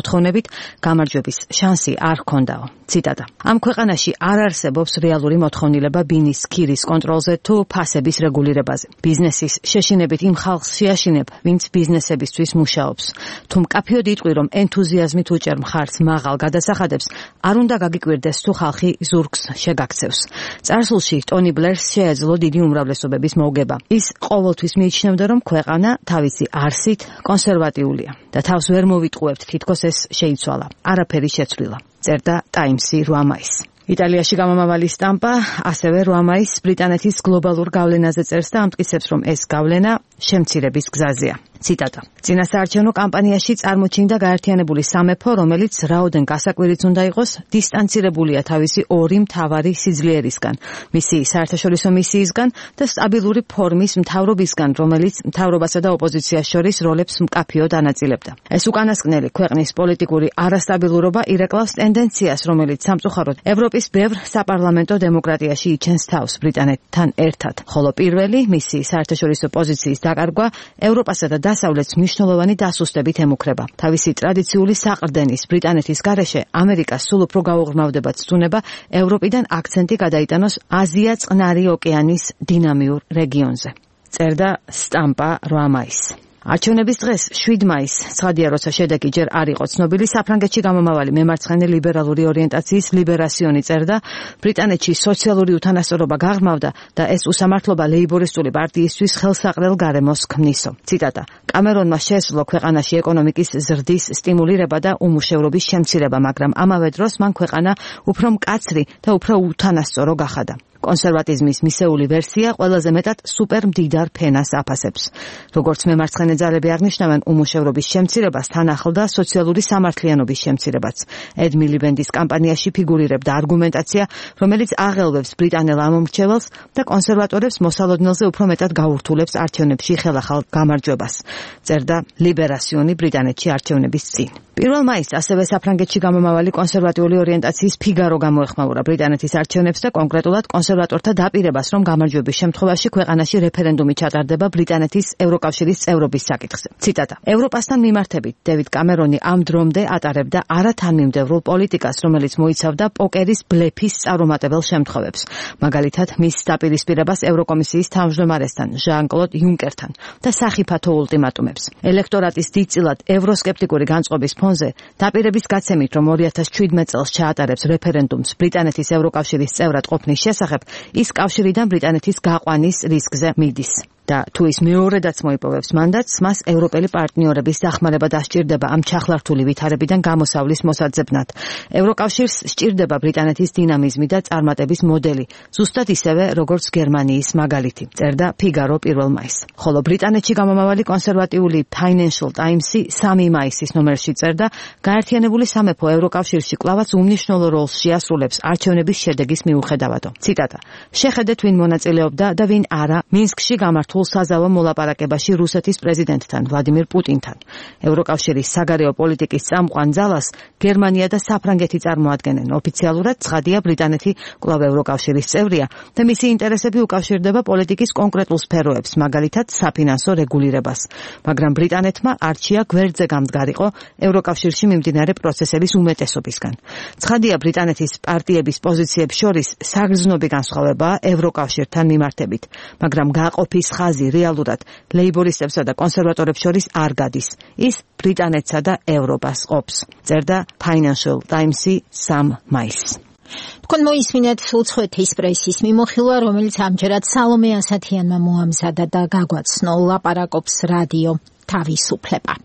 მოთხოვნებით გამარჯვების შანსი არ ჰქონდაო. ციტატა. ამ ქვეყანაში არ არსებობს რეალური მოთხოვნილება ბინის ქირის კონტროლზე თუ ფასების რეგულირებაზე. ბიზნესის შეშინებით იმ ხალხს შეაშინებ, ვინც ბიზნესებისთვის მუშაობს. თუ მკაფიოდ იტყვი, რომ ენთუზიაზმით უჭერ მხარს მაღალ გადასახადებს, არ უნდა გაგიკვირდეს თუ ხალხი ზურგს შეგაქცევს. წარსულში ტონი ბლერს შეეძლო დიდი უმრავლესობების მოგება. ის ყოველთვის მიიჩნევდა, რომ ქვეყანა თავისი არსით კონსერვატიულია და თავს ვერ მოვიტყუებთ, თითქოს ეს შეიცვალა. არაფერი შეცვლილა. წერდა ტაიმსი 8 მაისს. იტალიაში გამომავალი სტამპა ასევე 8 მაისს ბრიტანეთის გლობალურ გავლენაზე წერს და ამტკიცებს, რომ ეს გავლენა შემცირების გზაზეა. ციტატა. წინასაარჩევნო კამპანიაში წარმოჩინდა გაერთიანებული სამეფო, რომელიც რაოდენ გასაკვირიც უნდა იყოს, დისტანცირებულია თავისი ორი მთავარი სიძლიერისგან, მისი საერთაშორისო მისიისგან და სტაბილური ფორმის მთავრობისგან, რომელიც მთავრობასა და ოპოზიციას შორის როლებს მკაფიოდ ანაწილებდა. ეს უკანასკნელი ქვეყნის პოლიტიკური არასტაბილურობა ირეკლავს ტენდენციას, რომელიც სამწუხაროდ ევროპის ბევრ საპარლამენტო დემოკრატიაში იჩენს თავს ბრიტანეთთან ერთად, ხოლო პირველი მისი საერთაშორისო პოზიციის დაკარგვა ევროპასა და დასავლეთს მნიშვნელოვანი დასუსტებით ემუქრება. თავისი ტრადიციული საყრდენის ბრიტანეთის გარეშე ამერიკას სულ უფრო გაუღრმავდებათ ცუნება ევროპიდან აქცენტი გადაიტანოს აზია წყნარი ოკეანის დინამიურ რეგიონზე. წერდა სტამპა 8 მაისს. არჩევნების დღეს 7 მაისს, ცხადია, როცა შედეგი ჯერ არ იყო ცნობილი, საფრანგეთში გამომავალი მემარცხენე ლიბერალური ორიენტაციის ლიბერასიონი წერდა, ბრიტანეთში სოციალური უთანასწორობა გაღრმავდა და ეს უსამართლობა ლეიბორისტული პარტიისთვის ხელსაყრელ გარემოს ქმნისო. ციტატა. კამერონმა შეესრულა ქვეყანაში ეკონომიკის ზრდის სტიმულირება და უმუშევრობის შემცირება, მაგრამ ამავე დროს მან ქვეყანა უფრო მკაცრი და უფრო უთანასწორო გახადა. კონსერვატიზმის მისეული ვერსია ყველაზე მეტად სუპერ მდიდარ ფენას აფასებს. როგორც მემარცხენე ძალები აღნიშნავენ, უმუშევრობის შემცირებას თან ახლდა სოციალური სამართლიანობის შემცირებაც. ედ მილიბენდის კამპანიაში ფიგურირებდა არგუმენტაცია, რომელიც აღელვებს ბრიტანელ ამომრჩეველს და კონსერვატორებს მოსალოდნელზე უფრო მეტად გაურთულებს არჩევნებში ხელახალ გამარჯვებას. წერდა ლიბერასიონი ბრიტანეთში არჩევნების წინ. 1 მაისს ასევე საფრანგეთში გამომავალი კონსერვატიული ორიენტაციის ფიგარო გამოეხმაურა ბრიტანეთის არჩევნებს და კონკრეტულად კონსერვატორთა დაპირებას, რომ გამარჯვების შემთხვევაში ქვეყანაში რეფერენდუმი ჩატარდება ბრიტანეთის ევროკავშირის წევრობის საკითხზე. ციტატა. ევროპასთან მიმართებით დევიდ კამერონი ამ დრომდე ატარებდა არათანმიმდევრულ პოლიტიკას, რომელიც მოიცავდა პოკერის ბლეფის წარუმატებელ შემთხვევებს. მაგალითად, მის დაპირისპირებას ევროკომისიის თავმჯდომარესთან, ჟან-კლოდ იუნკერთან და სახიფათო ულტიმატუმებს. ელექტორატის დიდწილად ევროსკეპტიკური განწყობის ფონზე დაპირების გაცემით, რომ 2017 წელს ჩაატარებს რეფერენდუმს ბრიტანეთის ევროკავშირის წევრად ყოფნის შესახებ, ის კავშირიდან ბრიტანეთის გაყვანის რისკზე მიდის. და თუ ის მეორედაც მოიპოვებს მანდატს, მას ევროპელი პარტნიორების დახმარება დასჭირდება ამ ჩახლართული ვითარებიდან გამოსავლის მოსაძებნად. ევროკავშირს სჭირდება ბრიტანეთის დინამიზმი და წარმატების მოდელი, ზუსტად ისევე, როგორც გერმანიის მაგალითი. წერდა ფიგარო 1 მაისს. ხოლო ბრიტანეთში გამომავალი კონსერვატიული Financial Times-ი 3 მაისის ნომერში წერდა, გაერთიანებული სამეფო ევროკავშირში კლავაც უმნიშვნელო როლს შეასრულებს არჩევნების შედეგის მიუხედავადო. ციტატა. შეხედეთ, ვინ მონაწილეობდა და ვინ არა მინსკში გამართულ საზავო მოლაპარაკებაში რუსეთის პრეზიდენტთან ვლადიმირ პუტინთან. ევროკავშირის საგარეო პოლიტიკის წამყვან ძალას გერმანია და საფრანგეთი წარმოადგენენ. ოფიციალურად ცხადია, ბრიტანეთი კვლავ ევროკავშირის წევრია და მისი ინტერესები უკავშირდება პოლიტიკის კონკრეტულ სფეროებს, მაგალითად საფინანსო რეგულირებას. მაგრამ ბრიტანეთმა არჩია გვერდზე გამდგარიყო ევროკავშირში მიმდინარე პროცესების უმეტესობისგან. ცხადია, ბრიტანეთის პარტიების პოზიციებს შორის საგრძნობი განსხვავებაა ევროკავშირთან მიმართებით, მაგრამ გაყოფის ხაზი რეალურად ლეიბორისტებსა და კონსერვატორებს შორის არ გადის. ის ბრიტანეთსა და ევროპას ყოფს. წერდა Financial Times-ი 3 მაისს. თქვენ მოისმინეთ უცხოეთის პრესის მიმოხილვა, რომელიც ამჯერად სალომე ასათიანმა მოამზადა და გაგვაცნო. ლაპარაკობს რადიო თავისუფლება.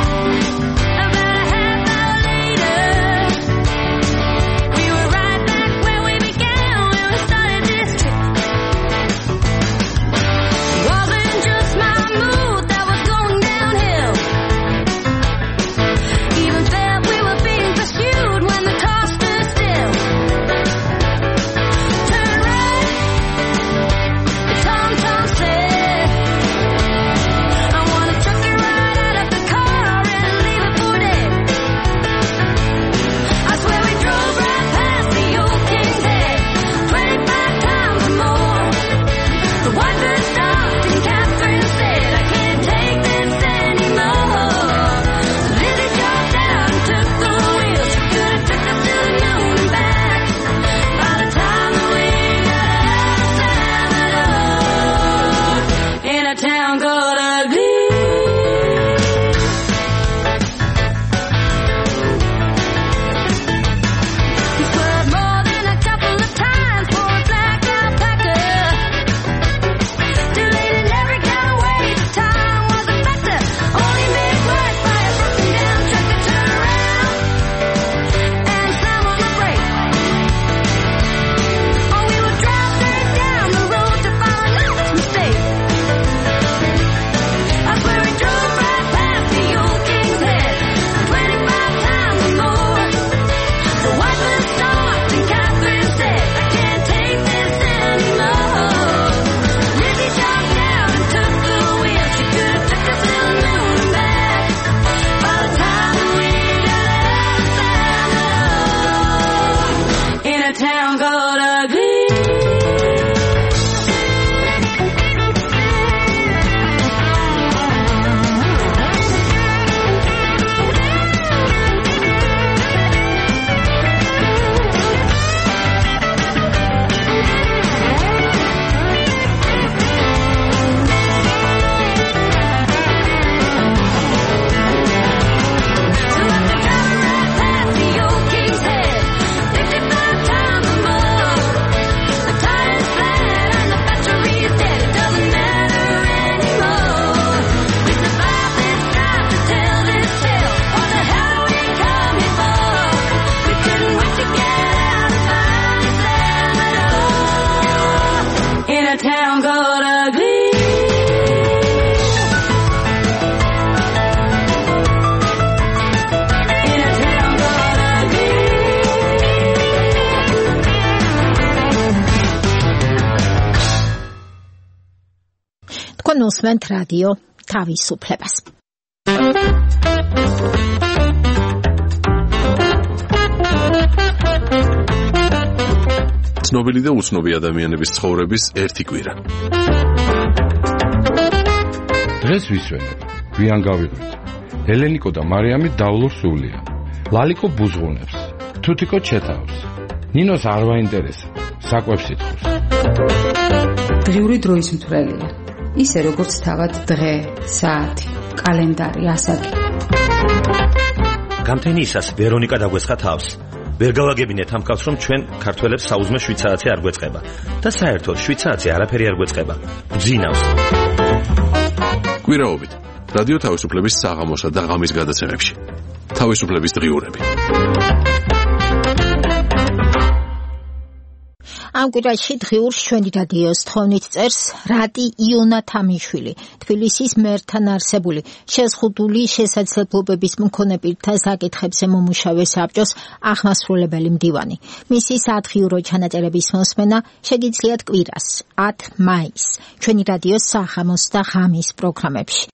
Back უსმენთ რადიო თავისუფლებას. ცნობილი და უცნობი ადამიანების ცხოვრების ერთი კვირა. დღეს ვისვენებ, გვიან გავიღვით. ელენიკო და მარიამი დავლურ სულია. ლალიკო ბუზღუნებს, თუთიკო ჩეთავს. ნინოს არ ვაინტერესა, საკვებს ითხოვს. დღიური დროის მთვრელია. ისე როგორც თავად დღე, საათი, კალენდარი, ასაკი. გამთენიისას ვერონიკა დაგვესხა თავს. ვერ გავაგებინეთ ამ კაცს, რომ ჩვენ ქართველებს საუზმე შვიცარიცი არ გვეწყება და საერთოდ შვიცარიცი არაფერი არ გვეწყება. გძინავს. კვირაობით რადიო თავისუფლების საღამოსა და ღამის გადაცემებში. თავისუფლების დღიურები. ამ კვირაში დღიურს ჩვენი რადიოს თხოვნით წერს რატი იონა თამიშვილი, თბილისის მერთან არსებული შეზღუდული შესაძლებლობების მქონე პირთა საკითხებზე მომუშავე საბჭოს აღმასრულებელი მდივანი. მისი სადღიურო ჩანაწერების მოსმენა შეგიძლიათ კვირას 10 მაისს ჩვენი რადიოს საღამოს და ღამის პროგრამებში.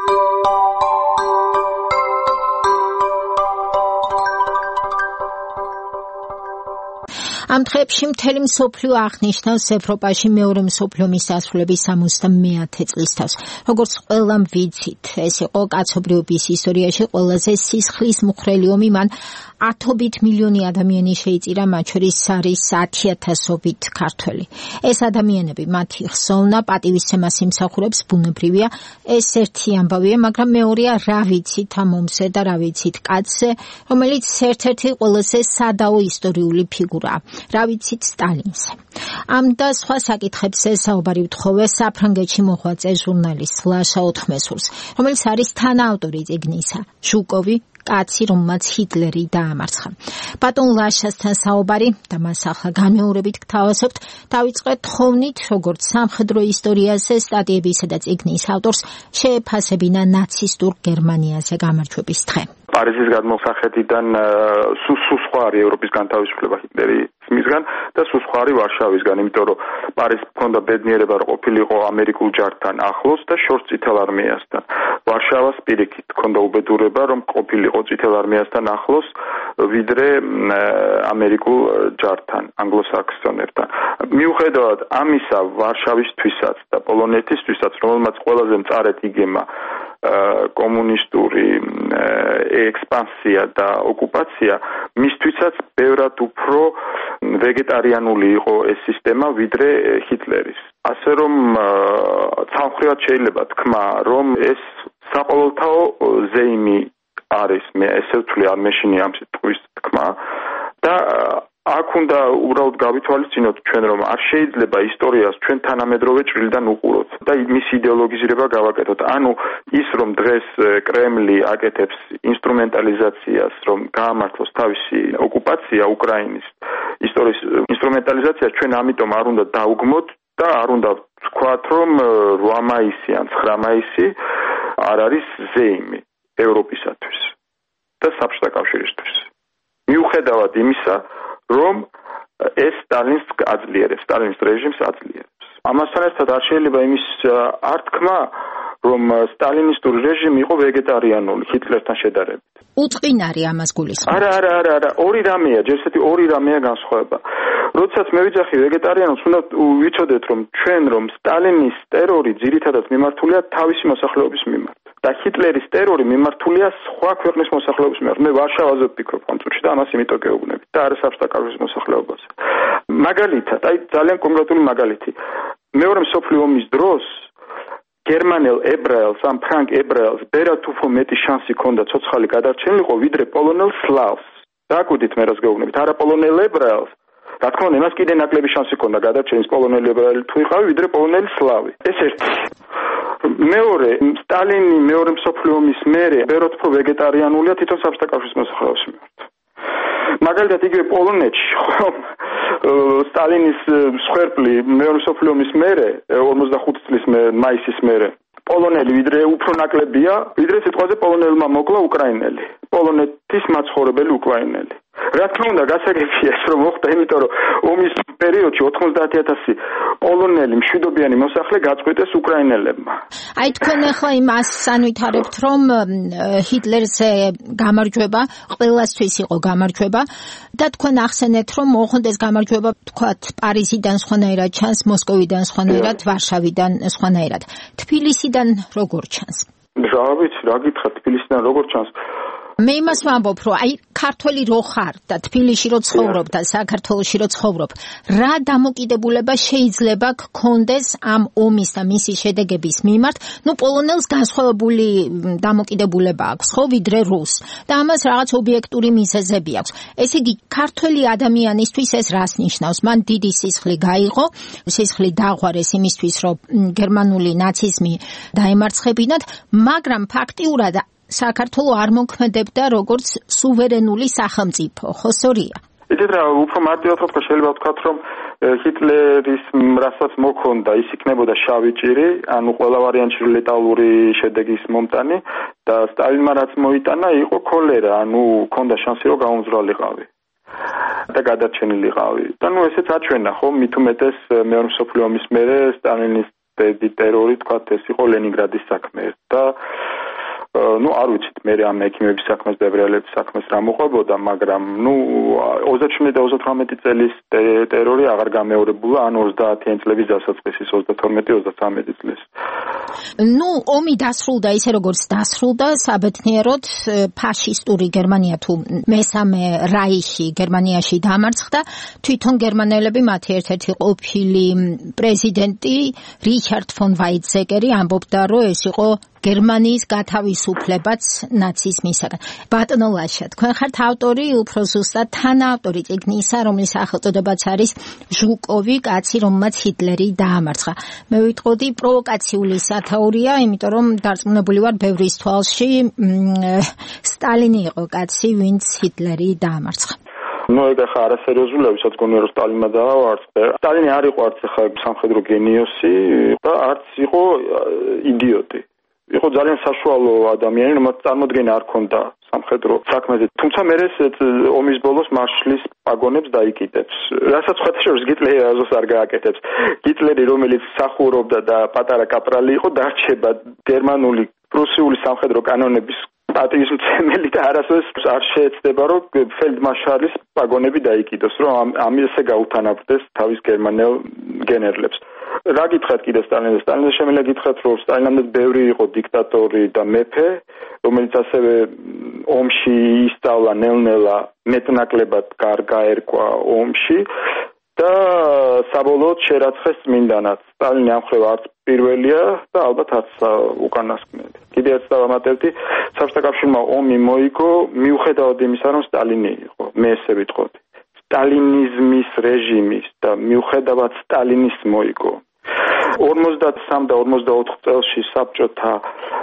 ამ დღეებში მთელი მსოფლიო აღნიშნავს ევროპაში მეორე მსოფლიო ომის დასრულების 70-ე წლისთავს. როგორც ყველამ ვიცით, ეს იყო კაცობრიობის ისტორიაში ყველაზე სისხლის მუხრელი ომი. მან ათობით მილიონი ადამიანი შეიწირა, მათ შორის არის 10,000-ობით ქართველი. ეს ადამიანები, მათი ხსოვნა პატივისცემას იმსახურებს, ბუნებრივია. ეს ერთი ამბავია, მაგრამ მეორეა რა ვიცით ამ ომზე და რა ვიცით კაცზე, რომელიც ერთ-ერთი ყველაზე სადაო ისტორიული ფიგურაა. რა ვიცით სტალინზე. ამ და სხვა საკითხებზე საუბარი ვთხოვე საფრანგეთში მოღვაწე ჟურნალისტ ლაშა ოთხმესურს, რომელიც არის თანაავტორი წიგნისა ჟუკოვი, კაცი, რომელმაც ჰიტლერი დაამარცხა. ბატონ ლაშასთან საუბარი და მას ახლა განმეორებით გთავაზობთ. დავიწყეთ თხოვნით, როგორც სამხედრო ისტორიაზე სტატიებისა და წიგნის ავტორს შეეფასებინა ნაცისტურ გერმანიაზე გამარჯვების დღე. პარიზის გადმოსახედიდან სულ სხვა არის ევროპის განთავისუფლება ჰიტლერის მისგან და სულ სხვა არის ვარშავისგან, იმიტომ რომ პარიზს ჰქონდა ბედნიერება, რომ ყოფილიყო ამერიკულ ჯართან ახლოს და შორს წითელ არმიასთან. ვარშავას პირიქით ჰქონდა უბედურება, რომ ყოფილიყო წითელ არმიასთან ახლოს, ვიდრე ამერიკულ ჯართან, ანგლოსაქსონებთან. მიუხედავად ამისა, ვარშავისთვისაც და პოლონეთისთვისაც, რომელმაც ყველაზე მწარედ იგემა კომუნისტური ექსპანსია და ოკუპაცია, მისთვისაც ბევრად უფრო ვეგეტარიანული იყო ეს სისტემა ვიდრე ჰიტლერის. ასე რომ სამხრივად შეიძლება თქვა, რომ ეს საყოველთაო ზეიმი არის, მე ესე ვთვლი, არ მეშინია ამ სიტყვის თქვა და აქ უნდა უბრალოდ გავითვალისწინოთ ჩვენ, რომ არ შეიძლება ისტორიას ჩვენ თანამედროვე ჭრილიდან უყუროთ და მის იდეოლოგიზირება გავაკეთოთ. ანუ ის, რომ დღეს კრემლი აკეთებს ინსტრუმენტალიზაციას, რომ გაამართლოს თავისი ოკუპაცია უკრაინის ისტორიის ინსტრუმენტალიზაციას, ჩვენ ამიტომ არ უნდა დაუგმოთ და არ უნდა ვთქვათ, რომ 8 მაისი ან 9 მაისი არ არის ზეიმი ევროპისათვის და საბჭოთა კავშირისთვის. მიუხედავად იმისა, რომ ეს სტალინს აძლიერებს, სტალინის რეჟიმს აძლიერებს. ამასთან ერთად არ შეიძლება იმის არ თქვა, რომ სტალინისტური რეჟიმი იყო ვეგეტარიანული ჰიტლერთან შედარებით. უწყინარი ამას გულისხმობს. არა, ორი რამეა, ჯერ ორი რამეა განსხვავება. როდესაც მე ვიძახი ვეგეტარიანულს, უნდა ვიცოდეთ, რომ სტალინის ტერორი ძირითადად მიმართულია თავისი მოსახლეობის მიმართ. და ჰიტლერის ტერორი მიმართულია სხვა ქვეყნის მოსახლეობის მიმართ. მე ვარშავაზე ვფიქრობ ამ წუთში და ამას იმიტომ გეუბნებით და არა საბჭოთა კავშირის მოსახლეობაზე. მაგალითად, ძალიან კონკრეტული მაგალითი. მეორე მსოფლიო ომის დროს გერმანელ ებრაელს ან ფრანგ ებრაელს ბევრად უფრო მეტი შანსი ჰქონდა ცოცხალი გადარჩენილიყო ვიდრე პოლონელ სლავს. დააკვირდით მე რას გეუბნებით, არა პოლონელ ებრაელს. რა თქმა უნდა, იმას კიდე ნაკლები შანსი ჰქონდა გადარჩენის პოლონელი ებრაელი თუ იყავი ვიდრე პოლონელი სლავი. ეს ერთი. მეორე, სტალინი მეორე მსოფლიო ომის მერე ბევრად უფრო ვეგეტარიანულია თვითონ საბჭოთა კავშირის მოსახლეობის მიმართ. მაგალითად, იგივე პოლონეთში, ხომ სტალინის მსხვერპლი მეორე მსოფლიო ომის მერე 45 წლის მაისის მერე პოლონელი ვიდრე უფრო ნაკლებია, ვიდრე სიტყვაზე პოლონელმა მოკლა უკრაინელი. პოლონეთის მაცხოვრებელი უკრაინელი. რა თქმა უნდა, გასაგებია ეს რომ მოხდა, იმიტომ რომ ომის პერიოდში 90,000 პოლონელი მშვიდობიანი მოსახლე გაწყვიტეს უკრაინელებმა. აი თქვენ ახლა იმას ანვითარებთ, რომ ჰიტლერზე გამარჯვება ყველასთვის იყო გამარჯვება და თქვენ ახსენეთ, რომ მოხდეს გამარჯვება თქვათ პარიზიდან სხვანაირად ჩანს, მოსკოვიდან სხვანაირად, ვარშავიდან სხვანაირად. თბილისიდან როგორ ჩანს? რა ვიცი, რა გითხრათ, თბილისიდან როგორ ჩანს? მე იმას ვამბობ, რომ აი ქართველი რო ხარ და თბილისში რო ცხოვრობ და საქართველოში რო ცხოვრობ, რა დამოკიდებულება შეიძლება გქონდეს ამ ომის და მისი შედეგების მიმართ? ნუ პოლონელს განსხვავებული დამოკიდებულება აქვს, ხო, ვიდრე რუსს. და ამას რაღაც ობიექტური მიზეზები აქვს. ესე იგი, ქართველი ადამიანისთვის ეს რას ნიშნავს? მან დიდი სისხლი გაიღო, სისხლი დაღვარეს იმისთვის, რომ გერმანული ნაციზმი დაემარცხებინათ, მაგრამ ფაქტიურად საქართველო არ მოქმედებდა როგორც სუვერენული სახელმწიფო, ხო სწორია? იცით რა, უფრო მარტივად ვთქვა, შეიძლება ვთქვათ, რომ ჰიტლერის რასაც მოქონდა, ის იქნებოდა შავი ჭირი, ანუ ყველა ვარიანტში ლეტალური შედეგის მომტანი და სტალინმა რაც მოიტანა, იყო ქოლერა, ანუ ქონდა შანსი, რომ გაუმძვრალიყავი და გადარჩენილიყავი. და ნუ ესეც აჩვენა, ხო, მით უმეტეს მეორე მსოფლიო ომის მერე სტალინის ტერორი, თქვათ, ეს იყო ლენინგრადის საქმე და ну, არ ვიცით, მე ამ ექიმების საქმეს და ებრაელების საქმეს რა მოყვებოდა, მაგრამ ну 27 და 38 წლის ტერორი აღარ გამეორებულა, ან 30-იან წლების დასაწყისის 22-23 წლის. ну, ომი დასრულდა ისე როგორც დასრულდა, საბედნიეროდ ფაშისტური გერმანია თუ მესამე რაიხი გერმანიაში დამარცხდა, თვითონ გერმანელები მათი ერთ-ერთი ყოფილი პრეზიდენტი რიჩარდ ფონ ვაიცეკერი ამბობდა, რომ ეს იყო გერმანიის გათავისუფლებაც ნაციზმისაგან. ბატონო ლაშა, თქვენ ხართ ავტორი, უფრო ზუსტად თანაავტორი წიგნისა, რომლის სახელწოდებაც არის ჟუკოვი, კაცი, რომელმაც ჰიტლერი დაამარცხა. მე ვიტყოდი პროვოკაციული სათაურია, იმიტომ რომ დარწმუნებული ვარ, ბევრის თვალში სტალინი იყო კაცი, ვინც ჰიტლერი დაამარცხა. ну ეგ ახლა არასერიოზულია, ვისაც გონია რომ სტალინმა დაამარცხა. სტალინი არ იყო არც ახლა სამხედრო გენიოსი და არც იყო იდიოტი. იყო ძალიან საშუალო ადამიანი, რომელსაც წარმოდგენა არ ჰქონდა სამხედრო საქმეზე. თუმცა მე ეს ომის ბოლოს მარშლის პაგონებს დაიკიდებს. რასაც ხათაშორის გიტლერი აზოს არ გააკეთებს. გიტლერი, რომელიც სახურობდა და პატარა კაპრალი იყო, დარჩება გერმანული პრუსიული სამხედრო კანონების პატივისმცემელი და არასოდეს არ შეეცდება, რომ ფელდმარშალის პაგონები დაიკიდოს, რომ ამისე გაუთანაბრდეს თავის გერმანელ გენერლებს. რა გითხრათ კიდე სტალინზე? სტალინზე შემიძლია გითხრათ, რომ სტალინამდე ბევრი იყო დიქტატორი და მეფე, რომელიც ასევე ომში ისწავლა ნელ-ნელა მეტნაკლებად გაერკვა ომში და საბოლოოდ შერაცხეს წმინდანად. სტალინი ამ მხრივ არც პირველია და ალბათ არც უკანასკნელი. კიდე ერთ დავამატებდი, საბჭოთა კავშირმა ომი მოიგო მიუხედავად იმისა, რომ სტალინი იყო, მე ესე ვიტყოდი. სტალინიზმის რეჟიმის და მიუხედავად სტალინის მოიგო. 53 და 54 წელში საბჭოთა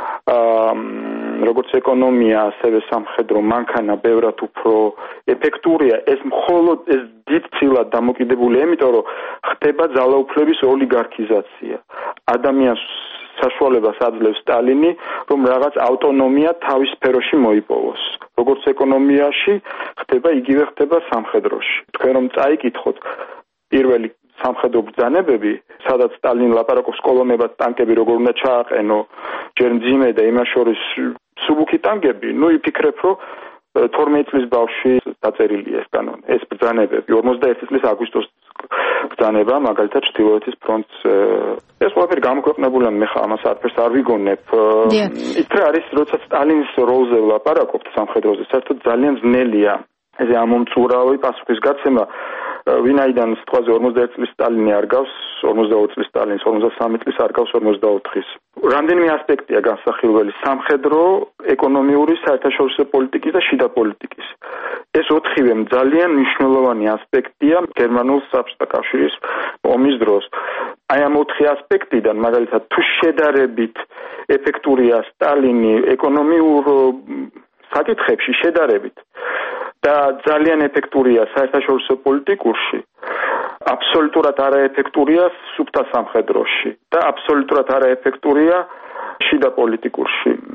როგორც ეკონომია, ასევე სამხედრო მანქანა ბევრად უფრო ეფექტურია. ეს მხოლოდ ეს დიდწილად დამოკიდებულია, იმიტომ რომ ხდება ძალაუფლების ოლიგარქიზაცია. ადამიანს საშუალებას აძლევს სტალინი, რომ რაღაც ავტონომია თავის სფეროში მოიპოვოს. როგორც ეკონომიაში ხდება, იგივე ხდება სამხედროში. თქვენ რომ წაიკითხოთ პირველი სამხედრო ბრძანებები, სადაც სტალინი ლაპარაკობს კოლონებად ტანკები როგორ უნდა ჩააყენო, ჯერ მძიმე და იმას შორის სუბუქი ტანკები, ну იფიქრებ, რომ 12 წლის ბავშვი დაწერილია ეს კანონი, ეს ბრძანებები, 51 წლის აგვისტოს ბრძანება, მაგალითად ჩრდილოეთის ფრონტს. ეს ყველაფერი გამოქვეყნებულია, მე ხა ამას არაფერს არ ვიგონებ. ის რა არის, როდესაც სტალინის როლზე ვლაპარაკობთ სამხედროზე, საერთოდ ძალიან ძნელია ეს ამომწურავი პასუხის გაცემა. ვინაიდან სიტყვაზე 41 წლის სტალინი არ გავს, 42 წლის სტალინის, 53 წლის არ გავს 44-ის. რამდენიმე ასპექტია განსახილველი: სამხედრო, ეკონომიური, საერთაშორისო პოლიტიკის და შიდა პოლიტიკის. ეს ოთხივე ძალიან მნიშვნელოვანი ასპექტია გერმანულ საბჭოთა კავშირის ომის დროს. აი ამ ოთხი ასპექტიდან, მაგალითად, თუ შედარებით ეფექტურია სტალინი ეკონომიურ საკითხებში შედარებით და ძალიან ეფექტურია საერთაშორისო პოლიტიკურში, აბსოლუტურად არაეფექტურია სუფთა სამხედროში და აბსოლუტურად არაეფექტურია შიდა პოლიტიკურში. თუ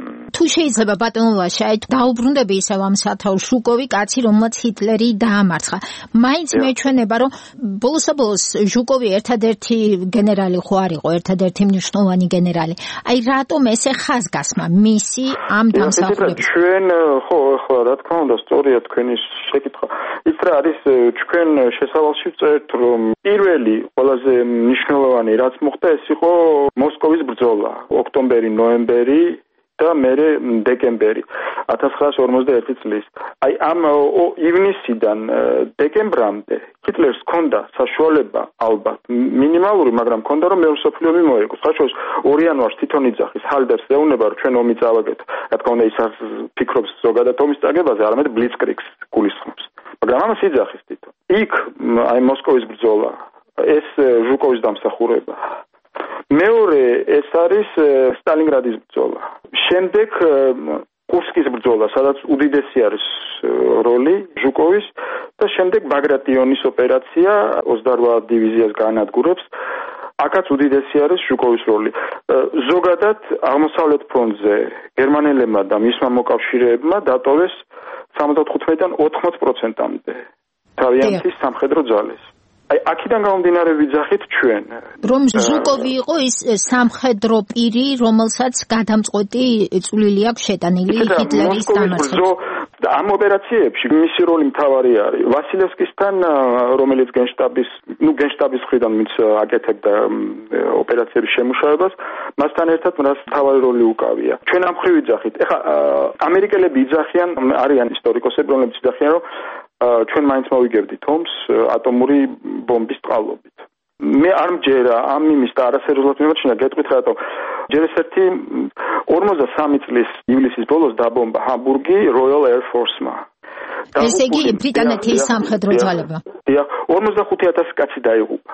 შეიძლება ბატონო ვაშა, დაუბრუნდები ისევ ამ სათაურს, ჟუკოვი კაცი, რომელსაც ჰიტლერი დაამარცხა. მაინც მეჩვენება, რომ ბოლოს ჟუკოვი ერთადერთი გენერალი ხო არ იყო, ერთადერთი მნიშვნელოვანი გენერალი. აი რატომ ესე ხაზგასმა მისი ამ დამსახურების? ჩვენ ხო ახლა რა თქმა უნდა სწორია თქვენი შეკითხვა. ის რა არის ჩვენ შესავალში ვწერთ, რომ პირველი ყველაზე მნიშვნელოვანი რაც მოხდა ეს იყო მოსკოვის ბრძოლა, ოქტომბერი, ნოემბერი და მერე დეკემბერი 1941 წლის. აი ამ ივნისიდან დეკემბრამდე ჰიტლერს ჰქონდა საშუალება ალბათ მინიმალური, მაგრამ ჰქონდა რომ მეორე მსოფლიო ომი მოიგოს. ხაშოს 2 იანვარს თვითონ იძახის ჰალდერს ეუბნება რომ ჩვენ ომი წავაგეთ. რა თქმა უნდა ის არ ფიქრობს ზოგადად ომის წაგებაზე, არამედ ბლიცკრიგს გულისხმობს. მაგრამ ამას იძახის თვითონ. იქ აი მოსკოვის ბრძოლა, ეს ჟუკოვის დამსახურება. მეორე ეს არის სტალინგრადის ბრძოლა. შემდეგ კურსკის ბრძოლა, სადაც უდიდესი არის როლი ჟუკოვის და შემდეგ ბაგრატიონის ოპერაცია 28 დივიზიას განადგურებს. აქაც უდიდესი არის ჟუკოვის როლი. ზოგადად აღმოსავლეთ ფრონტზე გერმანელებმა და მისმა მოკავშირეებმა დატოვეს 75-დან 80%-მდე თავიანთი სამხედრო ძალის. აი აქედან გამომდინარე ვიძახით ჩვენ რომ ჟუკოვი იყო ის სამხედრო პირი, რომელსაც გადამწყვეტი წვლილი აქვს შეტანილი ჰიტლერის დამარცხებაში. ამ ოპერაციებში მისი როლი მთავარი არის. ვასილევსკისთან, რომელიც გენშტაბის მხრიდან ვინც აკეთებდა ოპერაციების შემუშავებას, მასთან ერთად მას მთავარი როლი უკავია. ჩვენ ამ მხრივ ვიძახით. ეხლა ამერიკელები იძახიან, არიან ისტორიკოსები, რომლებიც იძახიან, რომ ჩვენ მაინც მოვიგებდით ომს ატომური ბომბის წყალობით. მე არ მჯერა ამ იმის და არასერიოზულად მიმოჩნია გეტყვით რატომ. ჯერ ერთი 53 წლის ივლისის ბოლოს დაბომბა ჰამბურგი Royal Air Force-მა. ესე იგი ბრიტანეთის სამხედრო ძალებმა. 45,000 კაცი დაიღუპა.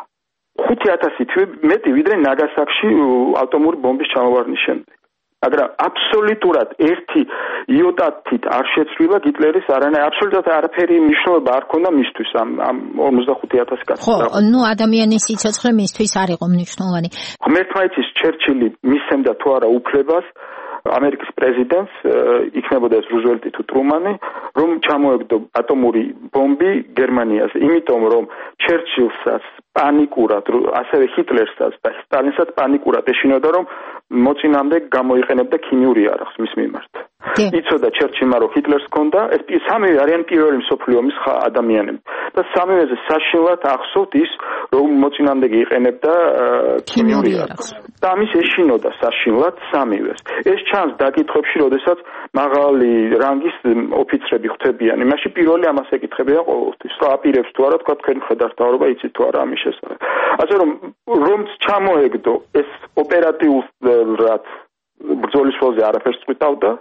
5,000-ით მეტი ვიდრე ნაგასაკში ატომური ბომბის ჩამოვარდნის შემდეგ. მაგრამ აბსოლუტურად ერთი იოტათით არ შეცვლილა ჰიტლერის აბსოლუტურად არაფერი მნიშვნელობა არ ქონდა მისთვის ამ 45,000 კაცს. ხო, ადამიანის სიცოცხლე მისთვის არ იყო მნიშვნელოვანი. ღმერთმა იცის ჩერჩილი მისცემდა თუ არა უფლებას ამერიკის პრეზიდენტს, იქნებოდა ეს რუზველტი თუ ტრუმანი, რომ ჩამოეგდო ატომური ბომბი გერმანიაზე, იმიტომ რომ ჩერჩილსაც პანიკურად, ასევე ჰიტლერსაც და სტალინსაც პანიკურად ეშინოდა, რომ მოწინამდე გამოიყენებდა ქიმიურ იარაღს მის მიმართ. იცოდა ჩერჩილმა, რომ ჰიტლერს ჰქონდა, ეს სამივე არიან პირველი მსოფლიო ომის ადამიანები და სამივეზე საშინლად ახსოვთ ის, რომ მოწინამდე იყენებდა ქიმიურ იარაღს. და ამის ეშინოდა საშინლად სამივეს. ეს ჩანს დაკითხვებში, როდესაც მაღალი რანგის ოფიცრები ხვდებიან. იმაში პირველი ამას ეკითხებიან ყოველთვის. რა აპირებს თუ არა თქვა თქვენი მხედართმთავრობა იცით თუ არა ამის შესახებ. ასე რომ ჩამოეგდო ეს ოპერატიულად ბრძოლის ველზე არაფერს წვითავდა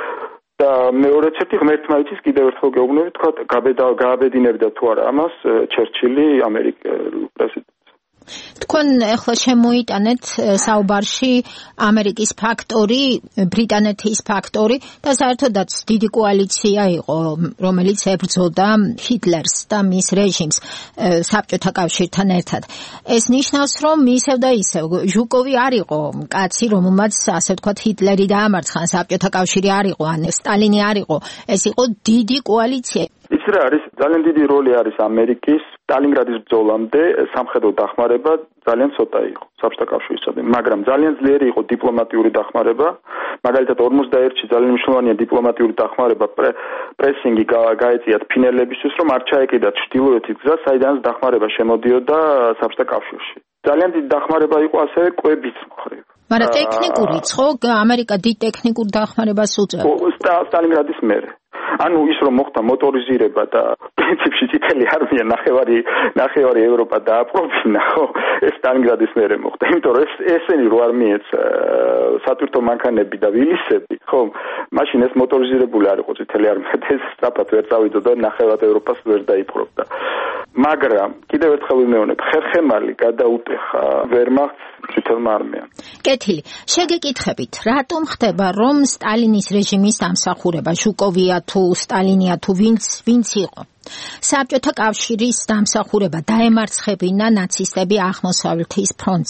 და მეორეც ერთი ღმერთმა იცის კიდევ ერთხელ გეუბნები თქვა გააბედინებდა თუ არა ამას ჩერჩილი ამერიკელ პრეზიდენტს. თქვენ ახლა შემოიტანეთ საუბარში ამერიკის ფაქტორი, ბრიტანეთის ფაქტორი და საერთოდაც დიდი კოალიცია იყო, რომელიც ებრძოდა ჰიტლერს და მის რეჟიმს საბჭოთა კავშირთან ერთად. ეს ნიშნავს, რომ ისევ და ისევ ჟუკოვი არ იყო კაცი, რომელმაც ასე ვთქვათ ჰიტლერი დაამარცხა, საბჭოთა კავშირი არ იყო, ან სტალინი არ იყო. ეს იყო დიდი კოალიცია. ის რა არის, ძალიან დიდი როლი არის ამერიკის სტალინგრადის ბრძოლამდე სამხედრო დახმარება ძალიან ცოტა იყო საბჭოთა კავშირისადმი, მაგრამ ძალიან ძლიერი იყო დიპლომატიური დახმარება. მაგალითად 41-ში ძალიან მნიშვნელოვანია დიპლომატიური დახმარება, პრესინგი გაეწიათ ფინელებისთვის, რომ არ ჩაეკიდათ ჩრდილოეთის გზა, საიდანაც დახმარება შემოდიოდა საბჭოთა კავშირში. ძალიან დიდი დახმარება იყო ასევე კვების მხრივ. მაგრამ ტექნიკურიც ხო? ამერიკა დიდ ტექნიკურ დახმარებას უწევდა სტალინგრადის მერე. ანუ ის რომ მოხდა მოტორიზირება და პრინციპში წითელი არმია ნახევარი ევროპა დააპრობინა, ხო, ეს სტალინგრადის მერე მოხდა. იმიტომ რომ ესენი რო არ მიეც სატვირთო მანქანები და ვილისები, ხო, მაშინ ეს მოტორიზირებული არ იყო წითელი არმია, ეს სწრაფად ვერ წავიდა და ნახევარ ევროპას ვერ დაიპყრობდა. მაგრამ კიდევ ერთხელ ვიმეორებ, ხერხემალი გადაუტეხა ვერმახტს წითელმა არმიამ. კეთილი. შეგეკითხებით, რატომ ხდება, რომ სტალინის რეჟიმის დამსახურება ჟუკოვია თუ სტალინია თუ ვინც იყო? საბჭოთა კავშირის დამსახურება დაემარცხებინა ნაცისტები აღმოსავლეთის ფრონტზე.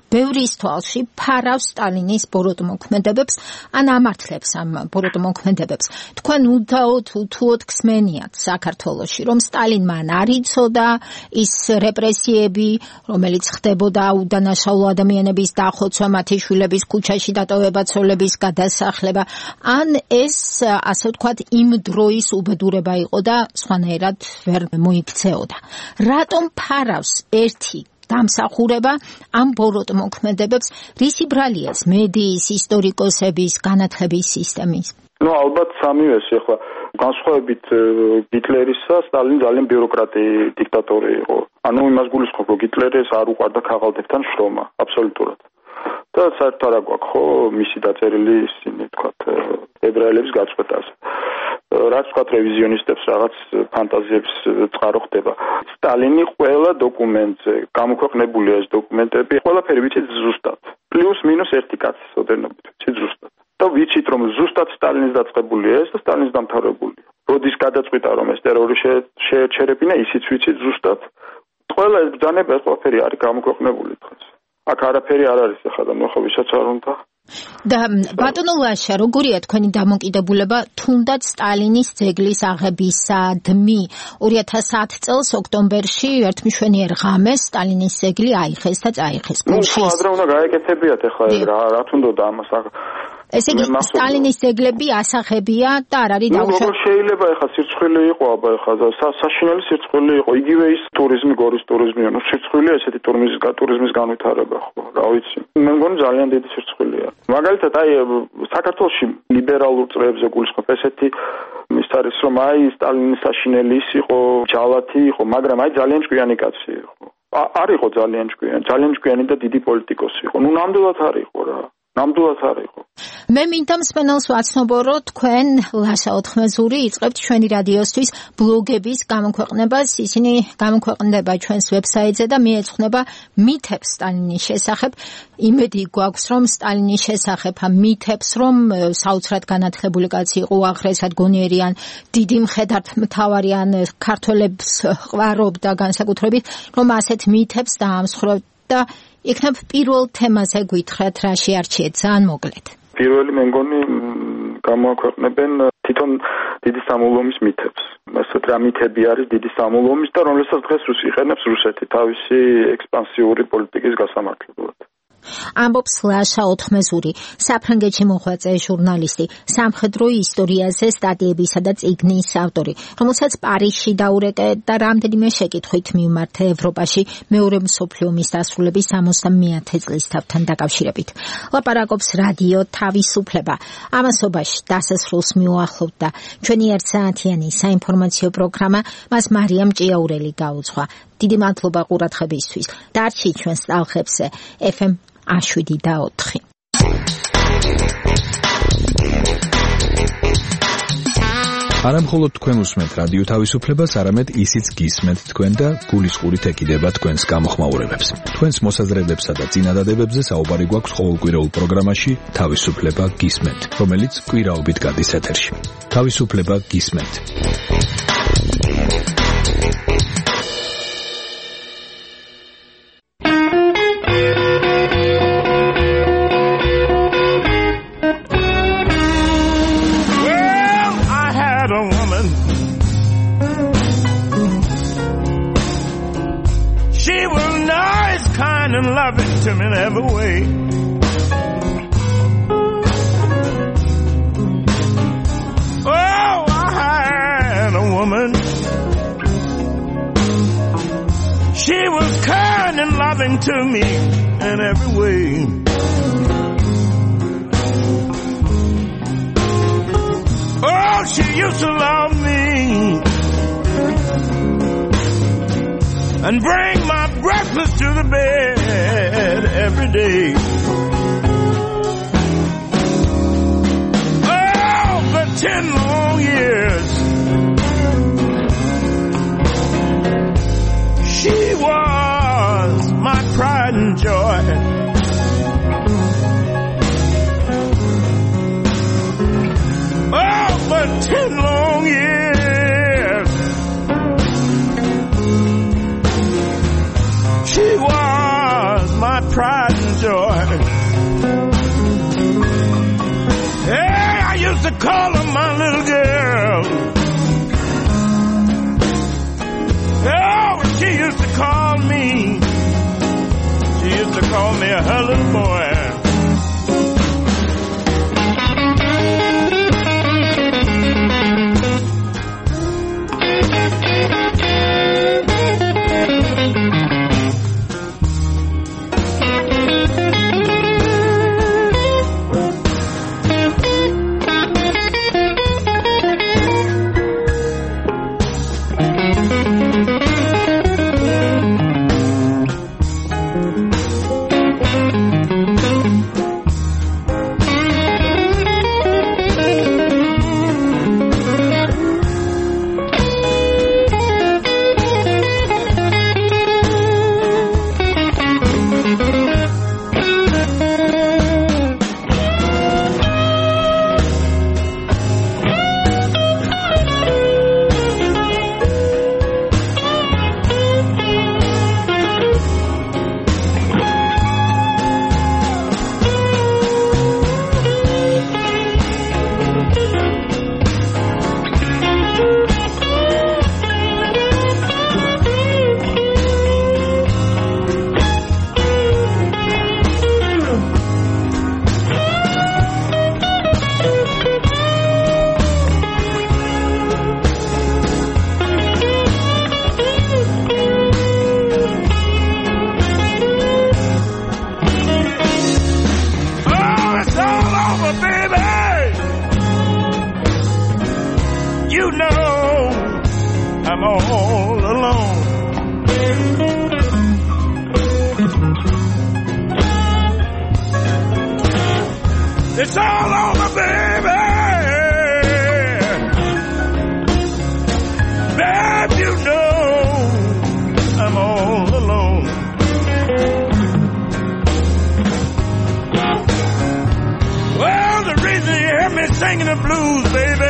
ბევრის თვალში ფარავს სტალინის ბოროტმოქმედებებს, ან ამართლებს ამ ბოროტმოქმედებებს. თქვენ უდაოდ უთუოდ გსმენიათ საქართველოში, რომ სტალინმა არ იცოდა ის რეპრესიები, რომელიც ხდებოდა უდანაშაულო ადამიანების დახოცვა, მათი შვილების ქუჩაში დატოვება, ცოლების გადასახლება, ან ეს, ასე ვთქვათ, იმ დროის უბედურება იყო და სხვანაირად ვერ მოიქცეოდა. რატომ ფარავს ერთი დამსახურება ამ ბოროტმოქმედებებს, რისი ბრალია ეს მედიის, ისტორიკოსების, განათლების სისტემის? ალბათ სამივეს ახლა განსხვავებით ჰიტლერისა, სტალინი ძალიან ბიუროკრატი დიქტატორი იყო. იმას გულისხმობ, რომ ჰიტლერს არ უყვარდა ქაღალდებთან შრომა, აბსოლუტურად. და საერთოდ არ აქვს ხო მისი დაწერილი ისინი, თქვათ, ებრაელების გაწყვეტაზე. რაც თქვათ რევიზიონისტებს რაღაც ფანტაზიებს წყარო ხდება. სტალინი ყველა დოკუმენტზე გამოქვეყნებულია ეს დოკუმენტები, ყველაფერი ვიცით ზუსტად. პლუს მინუს ერთი კაცის ოდენობით ვიცით ზუსტად. და ვიცით რომ ზუსტად სტალინის დაწყებულია ეს და სტალინის დამთავრებულია. როდის გადაწყვიტა რომ ეს ტერორი შეეჩერებინა, ისიც ვიცით ზუსტად. ყველა ეს ბრძანება ყველაფერი არის გამოქვეყნებული დღეს. აქ არაფერი არ არის ახლა და ნახო ვისაც არ უნდა. და ბატონო ლაშა, როგორია თქვენი დამოკიდებულება თუნდაც სტალინის ძეგლის აღებისადმი? 2010 წელს ოქტომბერში ერთმშვენიერ ღამეს სტალინის ძეგლი აიხეს და წაიხეს. ადრე უნდა გაეკეთებიათ ახლა რა თუნდოდა ამას. ესე იგი სტალინის ძეგლები ასახებია და არ არის როგორ შეიძლება ახლა სირცხვილი იყო აბა ახლა საშინელი სირცხვილი იყო იგივე ის ტურიზმი გორის ტურიზმია სირცხვილია ესეთი ტურიზმის განვითარება ხო რა ვიცი მე მგონი ძალიან დიდი სირცხვილია მაგალითად აი საქართველოში ლიბერალურ წრეებზე გულისხმობ ესეთი ის არის რომ აი სტალინის საშინელი ის იყო ჯალათი იყო მაგრამ აი ძალიან ჭკვიანი კაცი იყო არ იყო ძალიან ჭკვიანი და დიდი პოლიტიკოსი იყო ნამდვილად არ იყო რა ნამდვილად არ იყო. მე მინდა მსმენელს ვაცნობო, რომ თქვენ ლაშა ოთხმეზური იწყებთ ჩვენი რადიოსთვის ბლოგების გამოქვეყნებას, ისინი გამოქვეყნდება ჩვენს ვებსაიტზე და მიეძღვნება მითებს სტალინის შესახებ. იმედი გვაქვს, რომ სტალინის შესახებ ამ მითებს, რომ საოცრად განათლებული კაცი იყო, აღრესად გონიერიან, დიდი მხედართმთავარიან, ქართველებს ყვარობდა განსაკუთრებით, რომ ასეთ მითებს დაამსხვრევთ და იქნებ პირველ თემაზე გითხრათ რა შეარჩიეთ ძალიან მოკლედ. პირველი მე მგონი გამოაქვეყნებენ თვითონ დიდი სამულომის მითებს. ასეთ რა მითები არის დიდი სამულომის და რომელსაც დღეს იყენებს რუსეთი თავისი ექსპანსიური პოლიტიკის გასამართლებლად. ამბობს ლაშა ოთხმეზური, საფრანგეთში მოღვაწე ჟურნალისტი, სამხედრო ისტორიაზე სტატიებისა და წიგნის ავტორი, რომელსაც პარიზში დაურეკე და რამდენიმე შეკითხვით მიმართა ევროპაში მეორე მსოფლიო ომის დასრულების 60-მეათე წლისთავთან დაკავშირებით. ლაპარაკობს რადიო თავისუფლება. ამასობაში დასასრულს მიუახლოვდა ჩვენი ერთსაათიანი საინფორმაციო პროგრამა, მას მარიამ ჭიაურელი გაუძღვა. დიდი მადლობა ყურადღებისთვის. დარჩით ჩვენს ტალღებზე FM 7/4. არა მხოლოდ თქვენ უსმენთ რადიო თავისუფლებას, არამედ ისიც გისმენთ თქვენ და გულისყურით ეკიდება თქვენს გამოხმაურებებს. თქვენს მოსაზრებებსა და წინადადებებზე საუბარი გვაქვს ყოველკვირეულ პროგრამაში თავისუფლება გისმენთ, რომელიც კვირაობით გადის ეთერში. თავისუფლება გისმენთ. him in every way. Oh, I had a woman. She was kind and loving to me in every way. Oh, she used to love me and bring my breakfast to the bed every day. Oh, for 10 long years she was my pride and joy. Oh, for 10 long years she was my pride and joy. call her my little girl. Oh, she used to call me. She used to call me her little boy. It's all over, baby. Babe, you know I'm all alone. Well, the reason you hear me singing the blues, baby,